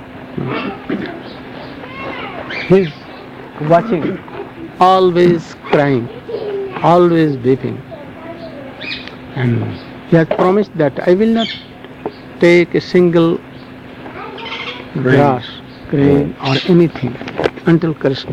He is watching, always crying, always weeping. And he has promised that I will not take a single grass, grain or anything until Krishna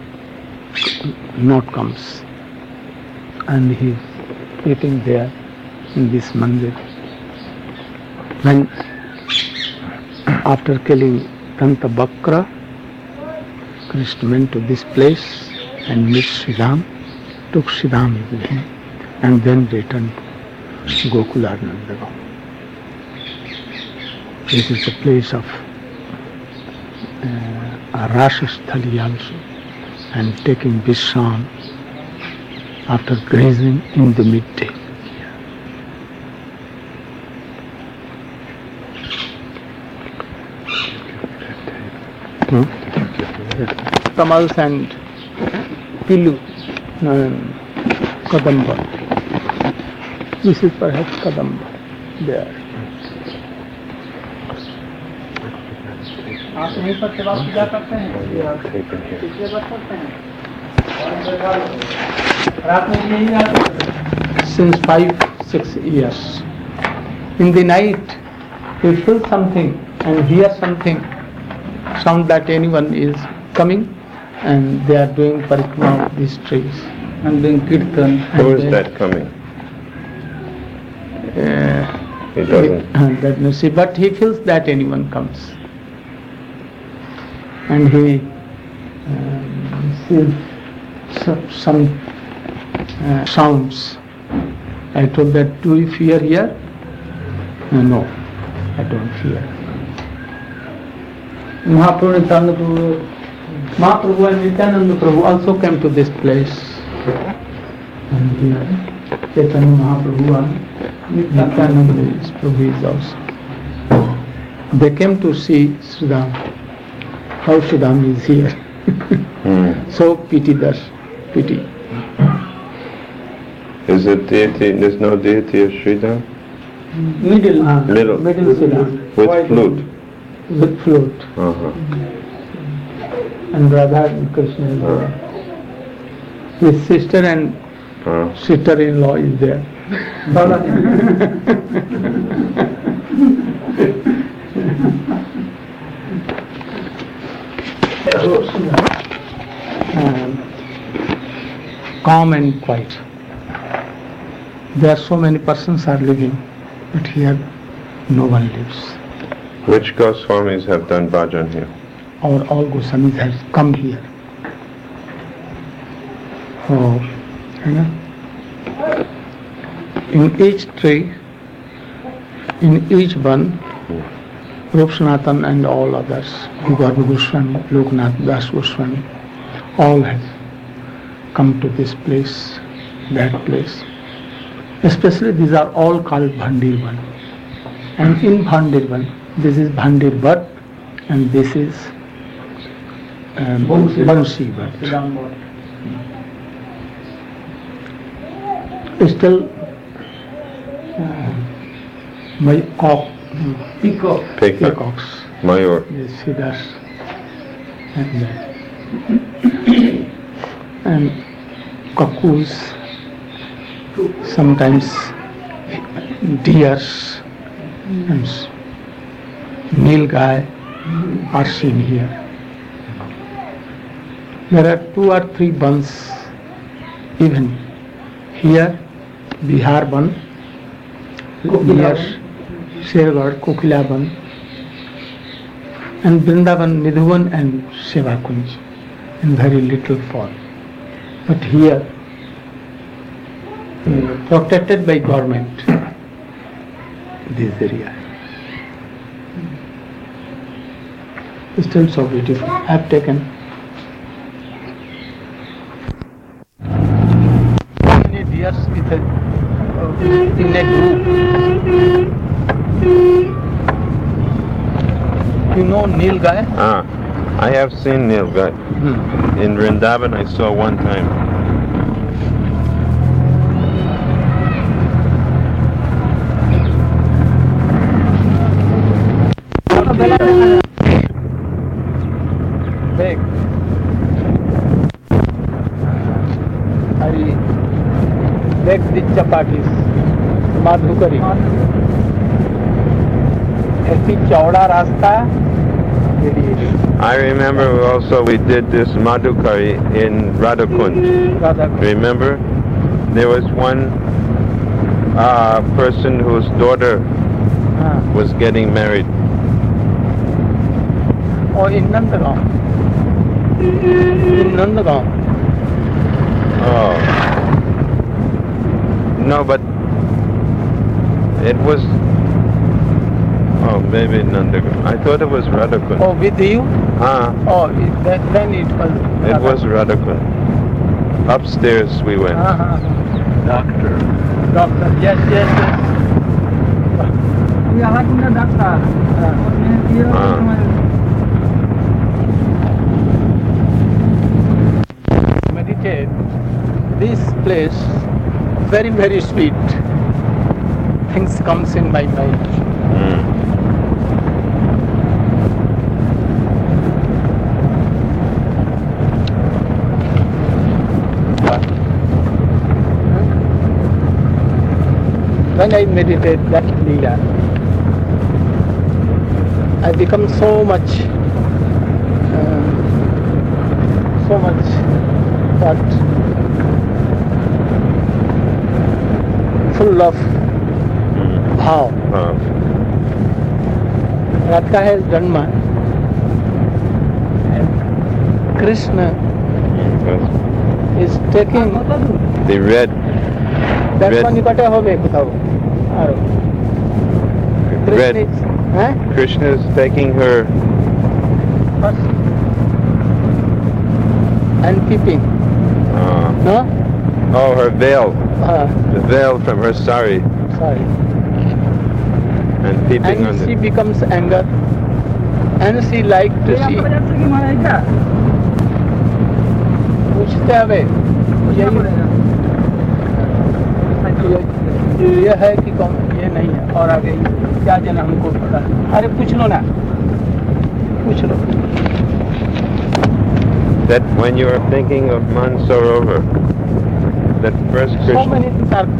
not comes. And he is eating there in this mandir. When after killing Danta Bakra, Krishna went to this place and met Sridham, took Sridham with him, and then returned to Gokula Nandagaon. This is the place of Rasasthali also, and taking Vishram after grazing in the midday. Tamals and Pilu, Kadamba. This is perhaps Kadamba there. आप यहीं पर सेवा पूजा करते हैं पिछले वर्ष करते हैं रात में यही आते हैं Since 5-6 years. In the night, you feel something and hear something, sound that anyone is coming, and they are doing parikrama of these trees and doing kirtan. Who is that coming? He doesn't. See, but he feels that anyone comes. And he sees some sounds. I told that, do you fear here? No, I don't fear. Mahaprabhu and Nityananda Prabhu also came to this place. And here, Chaitanya Mahaprabhu and Nityananda Prabhu is also. They came to see Sridham, how Sridham is here. So pity. Is it deity? There's no deity of Sridham? Middle Sridham. With flute? With flute. Uh-huh. And Radha and Krishna is there. His sister and sister-in-law is there. Calm and quiet. There are so many persons are living, but here no one lives. Which Goswamis have done bhajan here? All Goswamis have come here. Oh, in each tree, in each one, Rup Sanatan and all others, Bhugarbha Goswami, Loknath Das Goswami, all have come to this place, that place. Especially these are all called Bhandirvan. And in Bhandirvan, this is Bhandirbhat and this is Bansivat. Still peacocks. Mayur. Yes, he does. And cuckoos, sometimes deers and nilgai are seen here. There are 2 or 3 buns even here, Bihar Ban, here Shergarh, Kokila Ban, and Vrindavan, Nidhuvan and Sevakunj in very little fall. But here, protected by government, this area. Still so beautiful. I've taken so many deers with in a group. You know Nilgai? I have seen Nilgai. In Vrindavan I saw one time. Big. I baked the chapatis, madhu curry. ऐसी चौड़ा रास्ता. I remember also we did this madhu curry in Radhakund. Remember? There was one person whose daughter was getting married. Oh, in Nandagaon. In Nandagaon. Oh. No, but it was... Oh, maybe Nandagaon. I thought it was Radhakund. Oh, with you? Oh, Then it was... It was Radhakund. Upstairs we went. Doctor, yes. Meditate. This place, very, very sweet. Things comes in my mind. When I meditate that Leela, I become so much what, full of bhav. Radha has Janma and Krishna is taking the red. That one you got to have a Krishna is taking her and keeping. No? Oh, her veil. The veil from her sari. Sorry. And peeping And on she it. becomes anger. And she like to see. पूछते हवे ये है कि कौन ये नहीं है और आगे क्या जना हमको पता अरे पूछ लो ना पूछ लो That when you are thinking of Mansarovar, that first so Krishna... many things are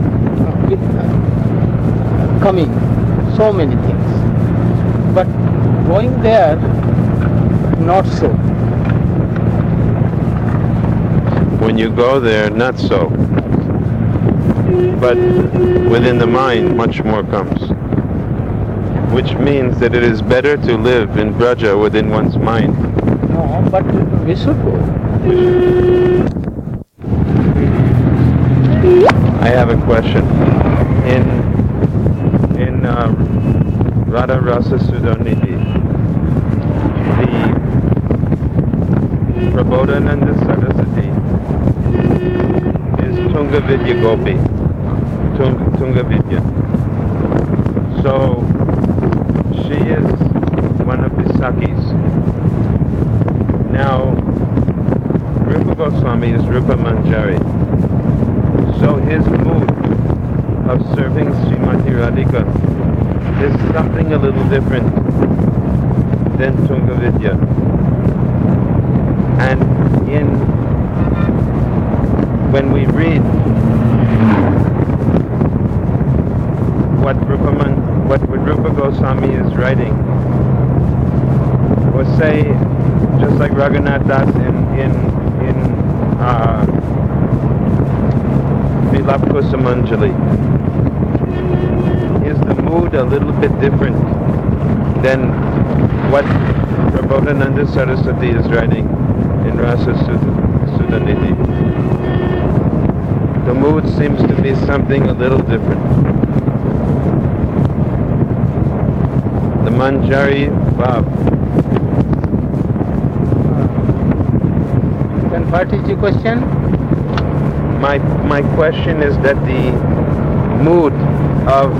coming, so many things, but going there not so. When you go there, not so. But within the mind, much more comes. Which means that it is better to live in Braja within one's mind. No, but we should go. I have a question. In Radha Rasa Sudhanidhi, the Prabodhananda Saraswati is Tunga Vidya Gopi. Tunga Vidya. So she is one of the Sakis. Now Rupa Goswami is Rupa Manjari. So his mood of serving Srimati Radhika is something a little different than Tunga Vidya. And when we read what Rupa Goswami is writing, or say, just like Raghunath Das in Vilap Kusumanjali, is the mood a little bit different than what Prabodhananda Saraswati is writing in Rasa Sudhanidhi. The mood seems to be something a little different. The Manjari Bhav What is the question? My question is that the mood of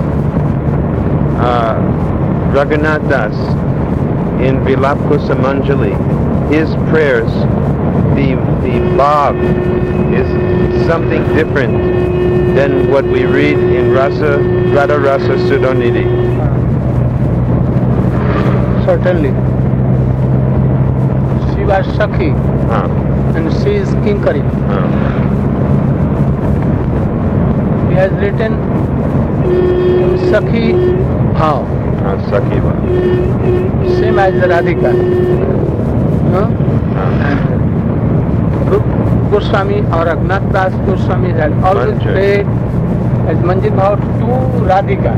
Raghunath Das in Vilap Kusumanjali, his prayers, the bhav is something different than what we read in Radha Rasa Sudhanidhi. Certainly. She was Sakhi and she is Kinkari. He has written Sakhi Bhav. Sakhi Bhav. Same as Radhika. And Rup Goswami or Raghunath Das Goswami has always prayed as Manjit Bhav to Radhika.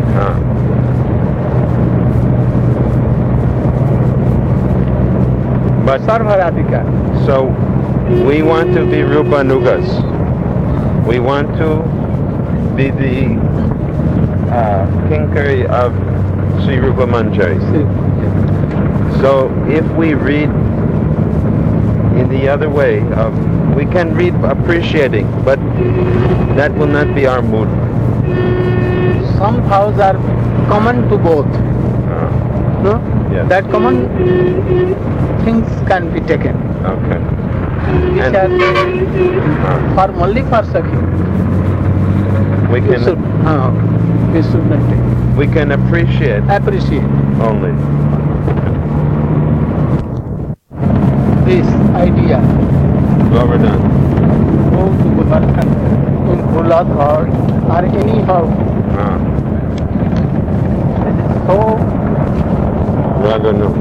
But Sarva Radhika. So we want to be Rupa Nugas. We want to be the Kinkari of Sri Rupa Manjari. So if we read in the other way, we can read appreciating, but that will not be our mood. Some vows are common to both. No? Yes. That common things can be taken. Okay. Which are for only for Sakhi. We We should not take. we can appreciate Appreciate only. this idea. Govardhan. Go to Govardhan in Bulak or anyhow. So Raghunath.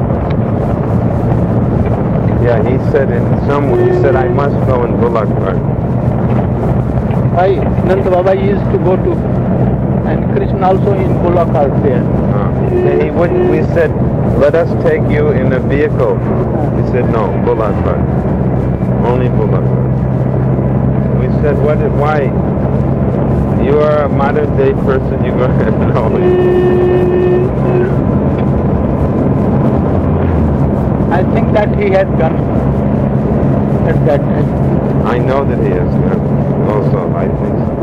Yeah, he said I must go in Bullock Park. Nanda Baba used to go to, and Krishna also in Bulak are there. And he wouldn't. We said, let us take you in a vehicle. He said, no, Bullock Park. Only Bullock Park. We said, why? You are a modern day person, you go ahead. No. I think that he has gone at that time. I know that he has gone. Also, I think so.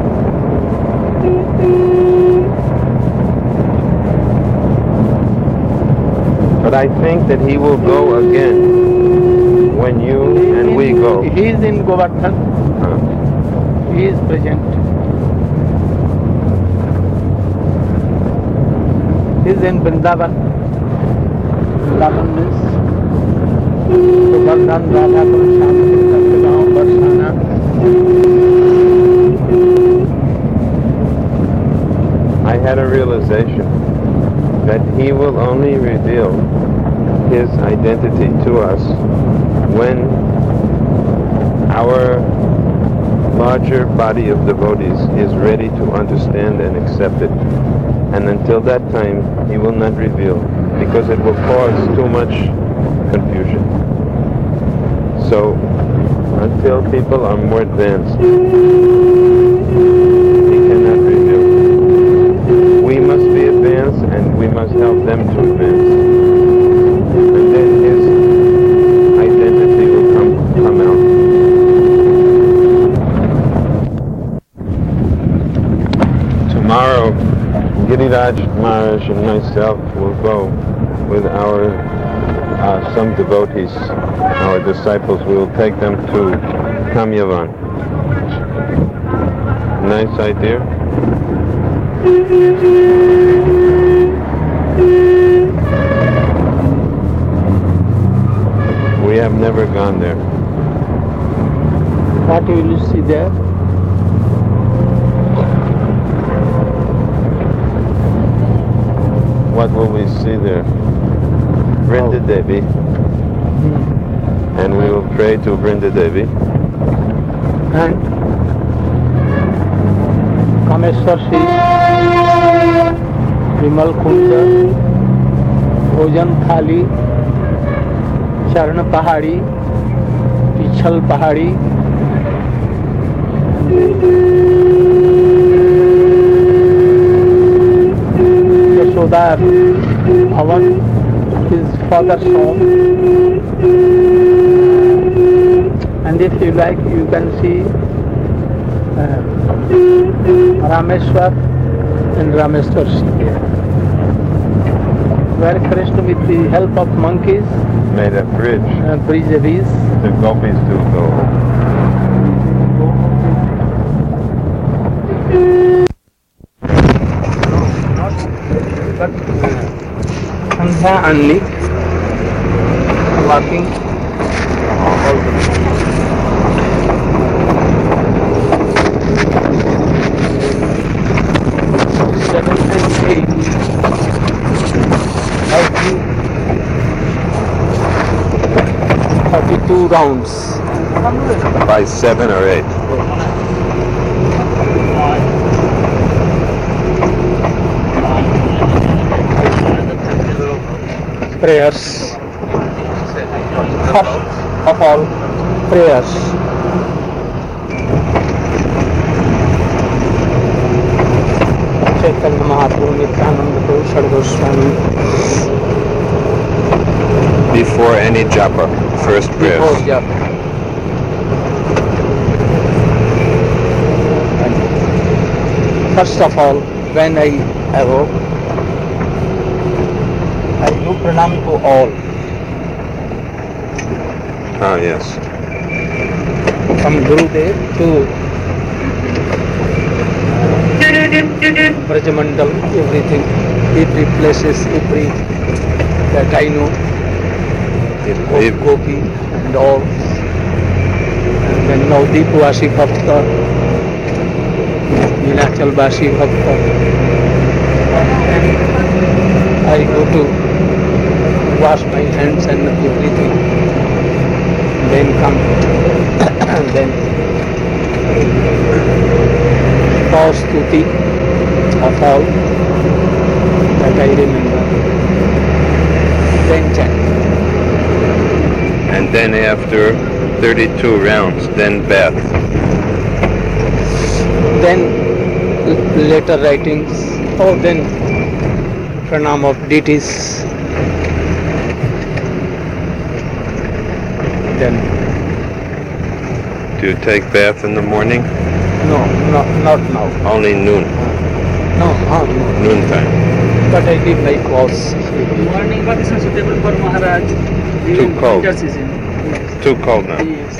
But I think that he will go again when you and we go. He is in Govardhan. He is present. He is in Vrindavan. Vrindavan means Govardhan, Radhapuram, Shamati, Gaon, Barsana. I had a realization that he will only reveal his identity to us when our larger body of devotees is ready to understand and accept it. And until that time, he will not reveal, because it will cause too much confusion. So, until people are more advanced, he cannot reveal. We must be advanced, and we must help them to advance. And then his identity will come out. Tomorrow, Giriraj Maharaj and myself will go with our some devotees, our disciples. We will take them to Kamyavan. Nice idea. We have never gone there. What will you see there? What will we see there? Vrinda Devi. And we will pray to Vrinda Devi. And Kameshwar Shri, Vimal Kunda, Bhojan Thali, Charna Pahadi, Pichal Pahadi, Yashoda Bhavan, his father's home, And if you like, you can see Rameshwar and Rameshwar here, where Krishna, with the help of monkeys, Made a bridge. Bridge of ease. The gopis to go. But Sandhya and Nick walking all the way. Seven and eight. I do 32 rounds. By 7 or 8. Prayers. First of all, prayers. Chaitanya Mahaprabhu, Nityananda Prabhu, Shad Goswami. Before any japa, first prayers. Before japa. First of all, when I awoke, I do pranam to all. Ah, yes. From Gurudev to Brajamandal, everything, every places, every that I know, Gopi and all. And then Navdeep Vasi Bhakta, Nilachal Vasi Bhakta. I go to wash my hands and everything, then come, and then pause stuti of all that I remember, then chant. And then after 32 rounds, then bath. Then letter writings, or then pranam of deities. Then Do you take bath in the morning? no, not now. Only noon. No, no. Noontime. But I did my course. Morning bath is not suitable for Maharaj. Too cold. Winter season. Too cold now. Yes.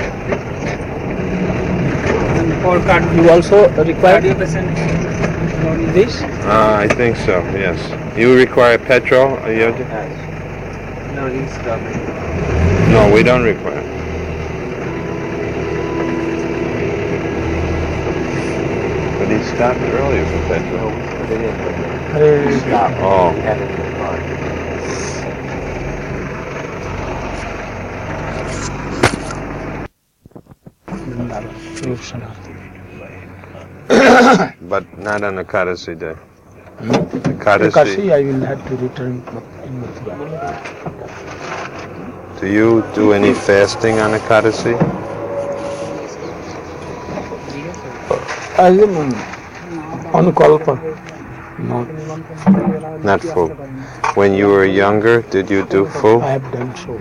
And for You also require cardio patient. this? I think so, yes. You require petrol, Ayodhya? No, he's stopping. No, we don't require. But he stopped earlier for petrol. Oh. But not on the Ekadasi day. Ekadasi, I will have to return in Mathura. Do you do any fasting on Ekadasi? I am on Kalpa. No, Not full. When you were younger, did you do full? I have done so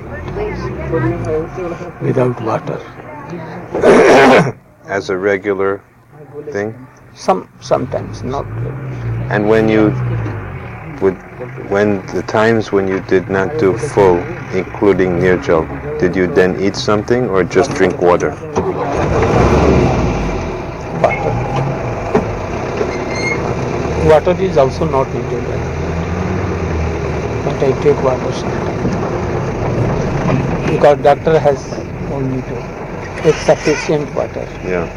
without water. As a regular thing? Sometimes not. And when the times when you did not do full, including Nirjal, did you then eat something or just drink water? Water is also not needed, but I take water sometimes because doctor has told me to take sufficient water. Yeah.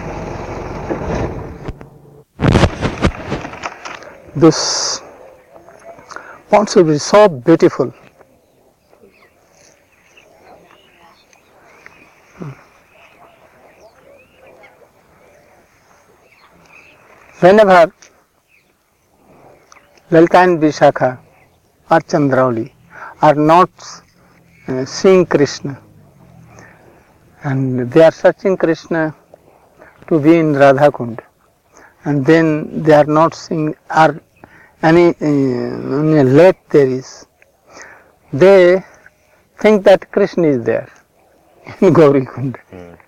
This ponds will be so beautiful. Whenever Lalita and Vishakha or Chandrauli are not seeing Krishna and they are searching Krishna to be in Radha Kund, and then they are not seeing or any lake there is, they think that Krishna is there in Gauri Kund.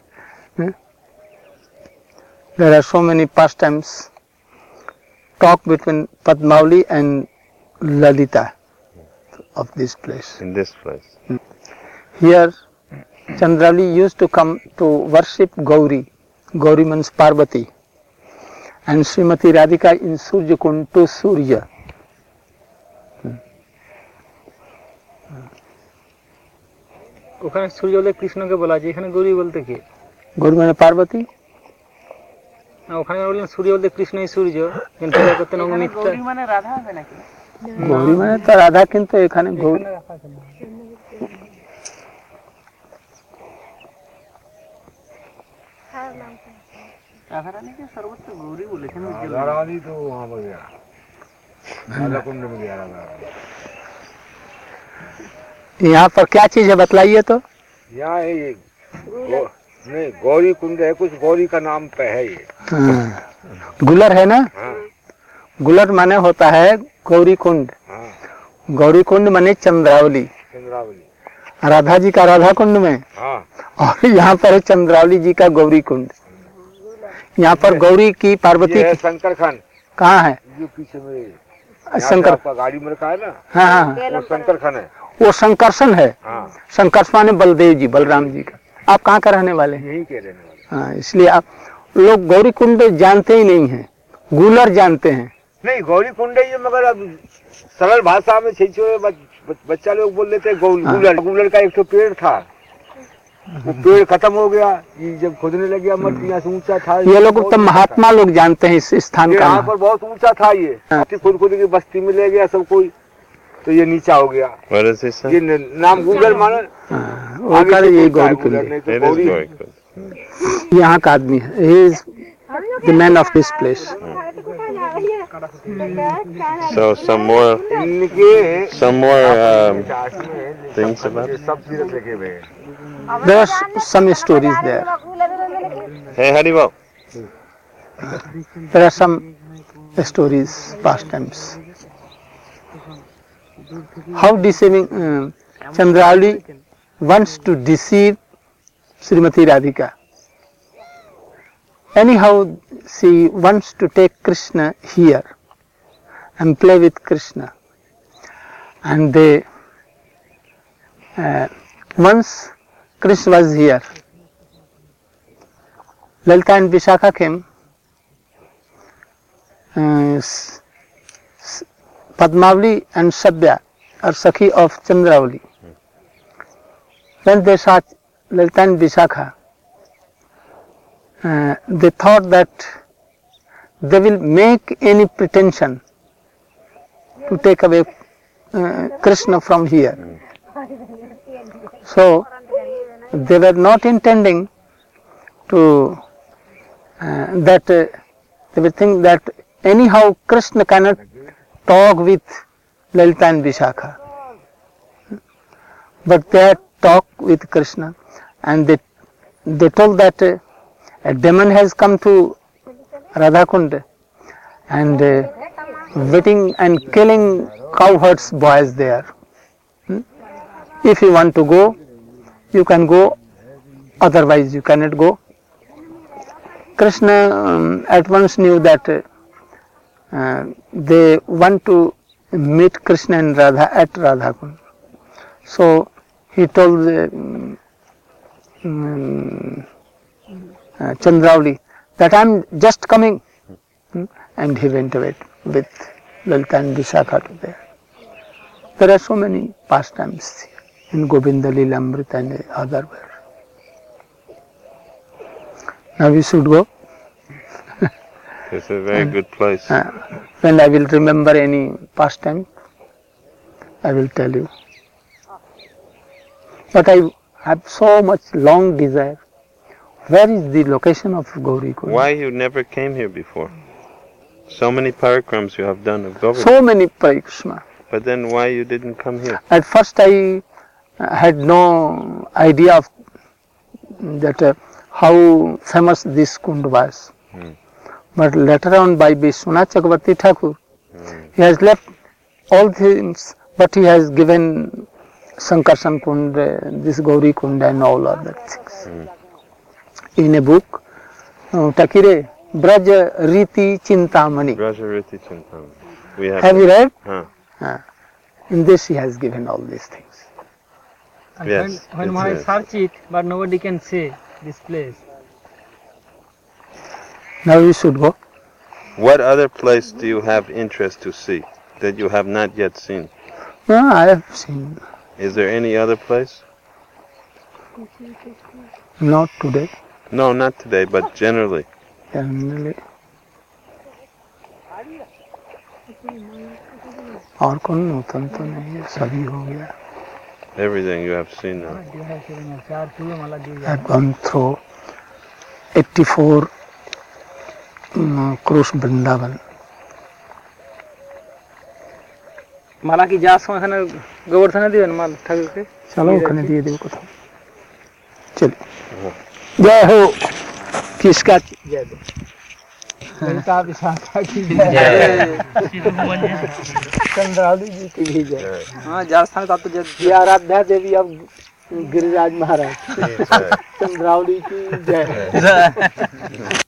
There are so many pastimes, talk between Padmavali and Lalita of this place. In this place. Here, Chandravali used to come to worship Gauri. Gauri means Parvati. And Srimati Radhika in Surya Kund to Surya. ওখানে সূর্য বলে কৃষ্ণকে বলা যায়, এখানে গৌরী বলতে কি? গৌরী মানে পার্বতী। ওখানে বললেন সূর্য বলতে কৃষ্ণই সূর্য, কিন্তু পূজা করতেন মিথ্যা। গৌরী মানে রাধা হবে নাকি? গৌরী মানে তো রাধা, কিন্তু এখানে গৌরী রাধা রানীকে সর্বোচ্চ গৌরী বলেছেন। यहाँ पर क्या चीज है बतलाइए तो। यहाँ नहीं गौरी कुंड है, कुछ गौरी का नाम पे है ये। गुलर है ना। गुलर माने होता है गौरी कुंड। गौरी कुंड माने चंद्रावली। राधा जी का राधा कुंड में, और यहाँ पर है चंद्रावली जी का गौरी कुंड। यहाँ पर गौरी की पार्वती शंकर खान कहाँ है? जो पीछे में शंकर गाड़ी में रखा है ना। हाँ, वो शंकर खान है। वो शंकरसन है। शंकरसन माने बलदेव जी, बलराम जी का। आप कहाँ का रहने वाले? यही के रहने वाले। हाँ, इसलिए आप लोग गौरी कुंड जानते ही नहीं हैं, गुलर जानते हैं। नहीं, गौरी कुंड है ये, मगर अब सरल भाषा में बच्चा लोग बोल लेते हैं गुलर। गुलर का एक तो पेड़ था, वो पेड़ खत्म हो गया, ये जब खोदने लग गया मत, यहाँ से ऊंचा था। ये लोग तो महात्मा लोग जानते हैं इस स्थान का। यहाँ पर बहुत ऊंचा था ये, खुद की बस्ती में ले गया सब कोई, तो ये नीचा हो गया। ये नाम गुलर माना। ये गौरी कुंड यहाँ का आदमी है। He is the man of this place. So some more things about it. There are some stories there. Hey, Haribo. There are some stories, pastimes. How deceiving Chandravali wants to deceive Srimati Radhika. Anyhow, she wants to take Krishna here and play with Krishna. And they, once Krishna was here, Lalita and Vishakha came. Padmavali and Sabya are Sakhi of Chandravali. When they saw Lalita and Vishakha, they thought that they will make any pretension to take away Krishna from here. So they were not intending to they will think that anyhow Krishna cannot talk with Lalita and Vishakha. But they had talked with Krishna, and they told that a demon has come to Radha Kund and waiting and killing cowherds boys there. If you want to go, you can go, otherwise you cannot go. Krishna at once knew that they want to meet Krishna and Radha at Radha Kund. So he told Chandravali that I am just coming, and he went away with Lalita and Vishakha to there. There are so many pastimes in Govinda Lilamrita and otherwhere. Now we should go. It's a very good place. When I will remember any pastime, I will tell you. But I have so much long desire. Where is the location of Gauri Kund? Why you never came here before? So many parikrams you have done of Govardhan. So many parikrama. But then why you didn't come here? At first I had no idea of that how famous this kund was. But later on by Vishwanath Chakravarti Thakur, he has left all things, but he has given Sankarsan Kund, this Gauri Kund and all other things. in a book, Takire, Braja Riti Chintamani. Brajariti Chintamani. We Have you read? Huh. In this he has given all these things. And Yes, when it I is. search it, but nobody can say this place. Now you should go. What other place do you have interest to see that you have not yet seen? No, I have seen. Is there any other place? Not today. No, not today, but generally. Generally. और कौन नूतन तो नहीं है, सभी हो गया. Everything you have seen now. I have gone through 84 cruise Vrindavan. মালা কি যাওয়ার সময় এখানে গোবর্ধনে দিবেন মাল ঠাকুরকে? चलो ওখানে দিয়ে দেব কোথাও. चलो. जय हो. किसका जय हो. ललिता विशाखा की जय. चंद्रावली जी की भी जय. हाँ যার স্থানে তার তো ये आराध्या देवी अब गिरिराज महाराज. चंद्रावली की जय.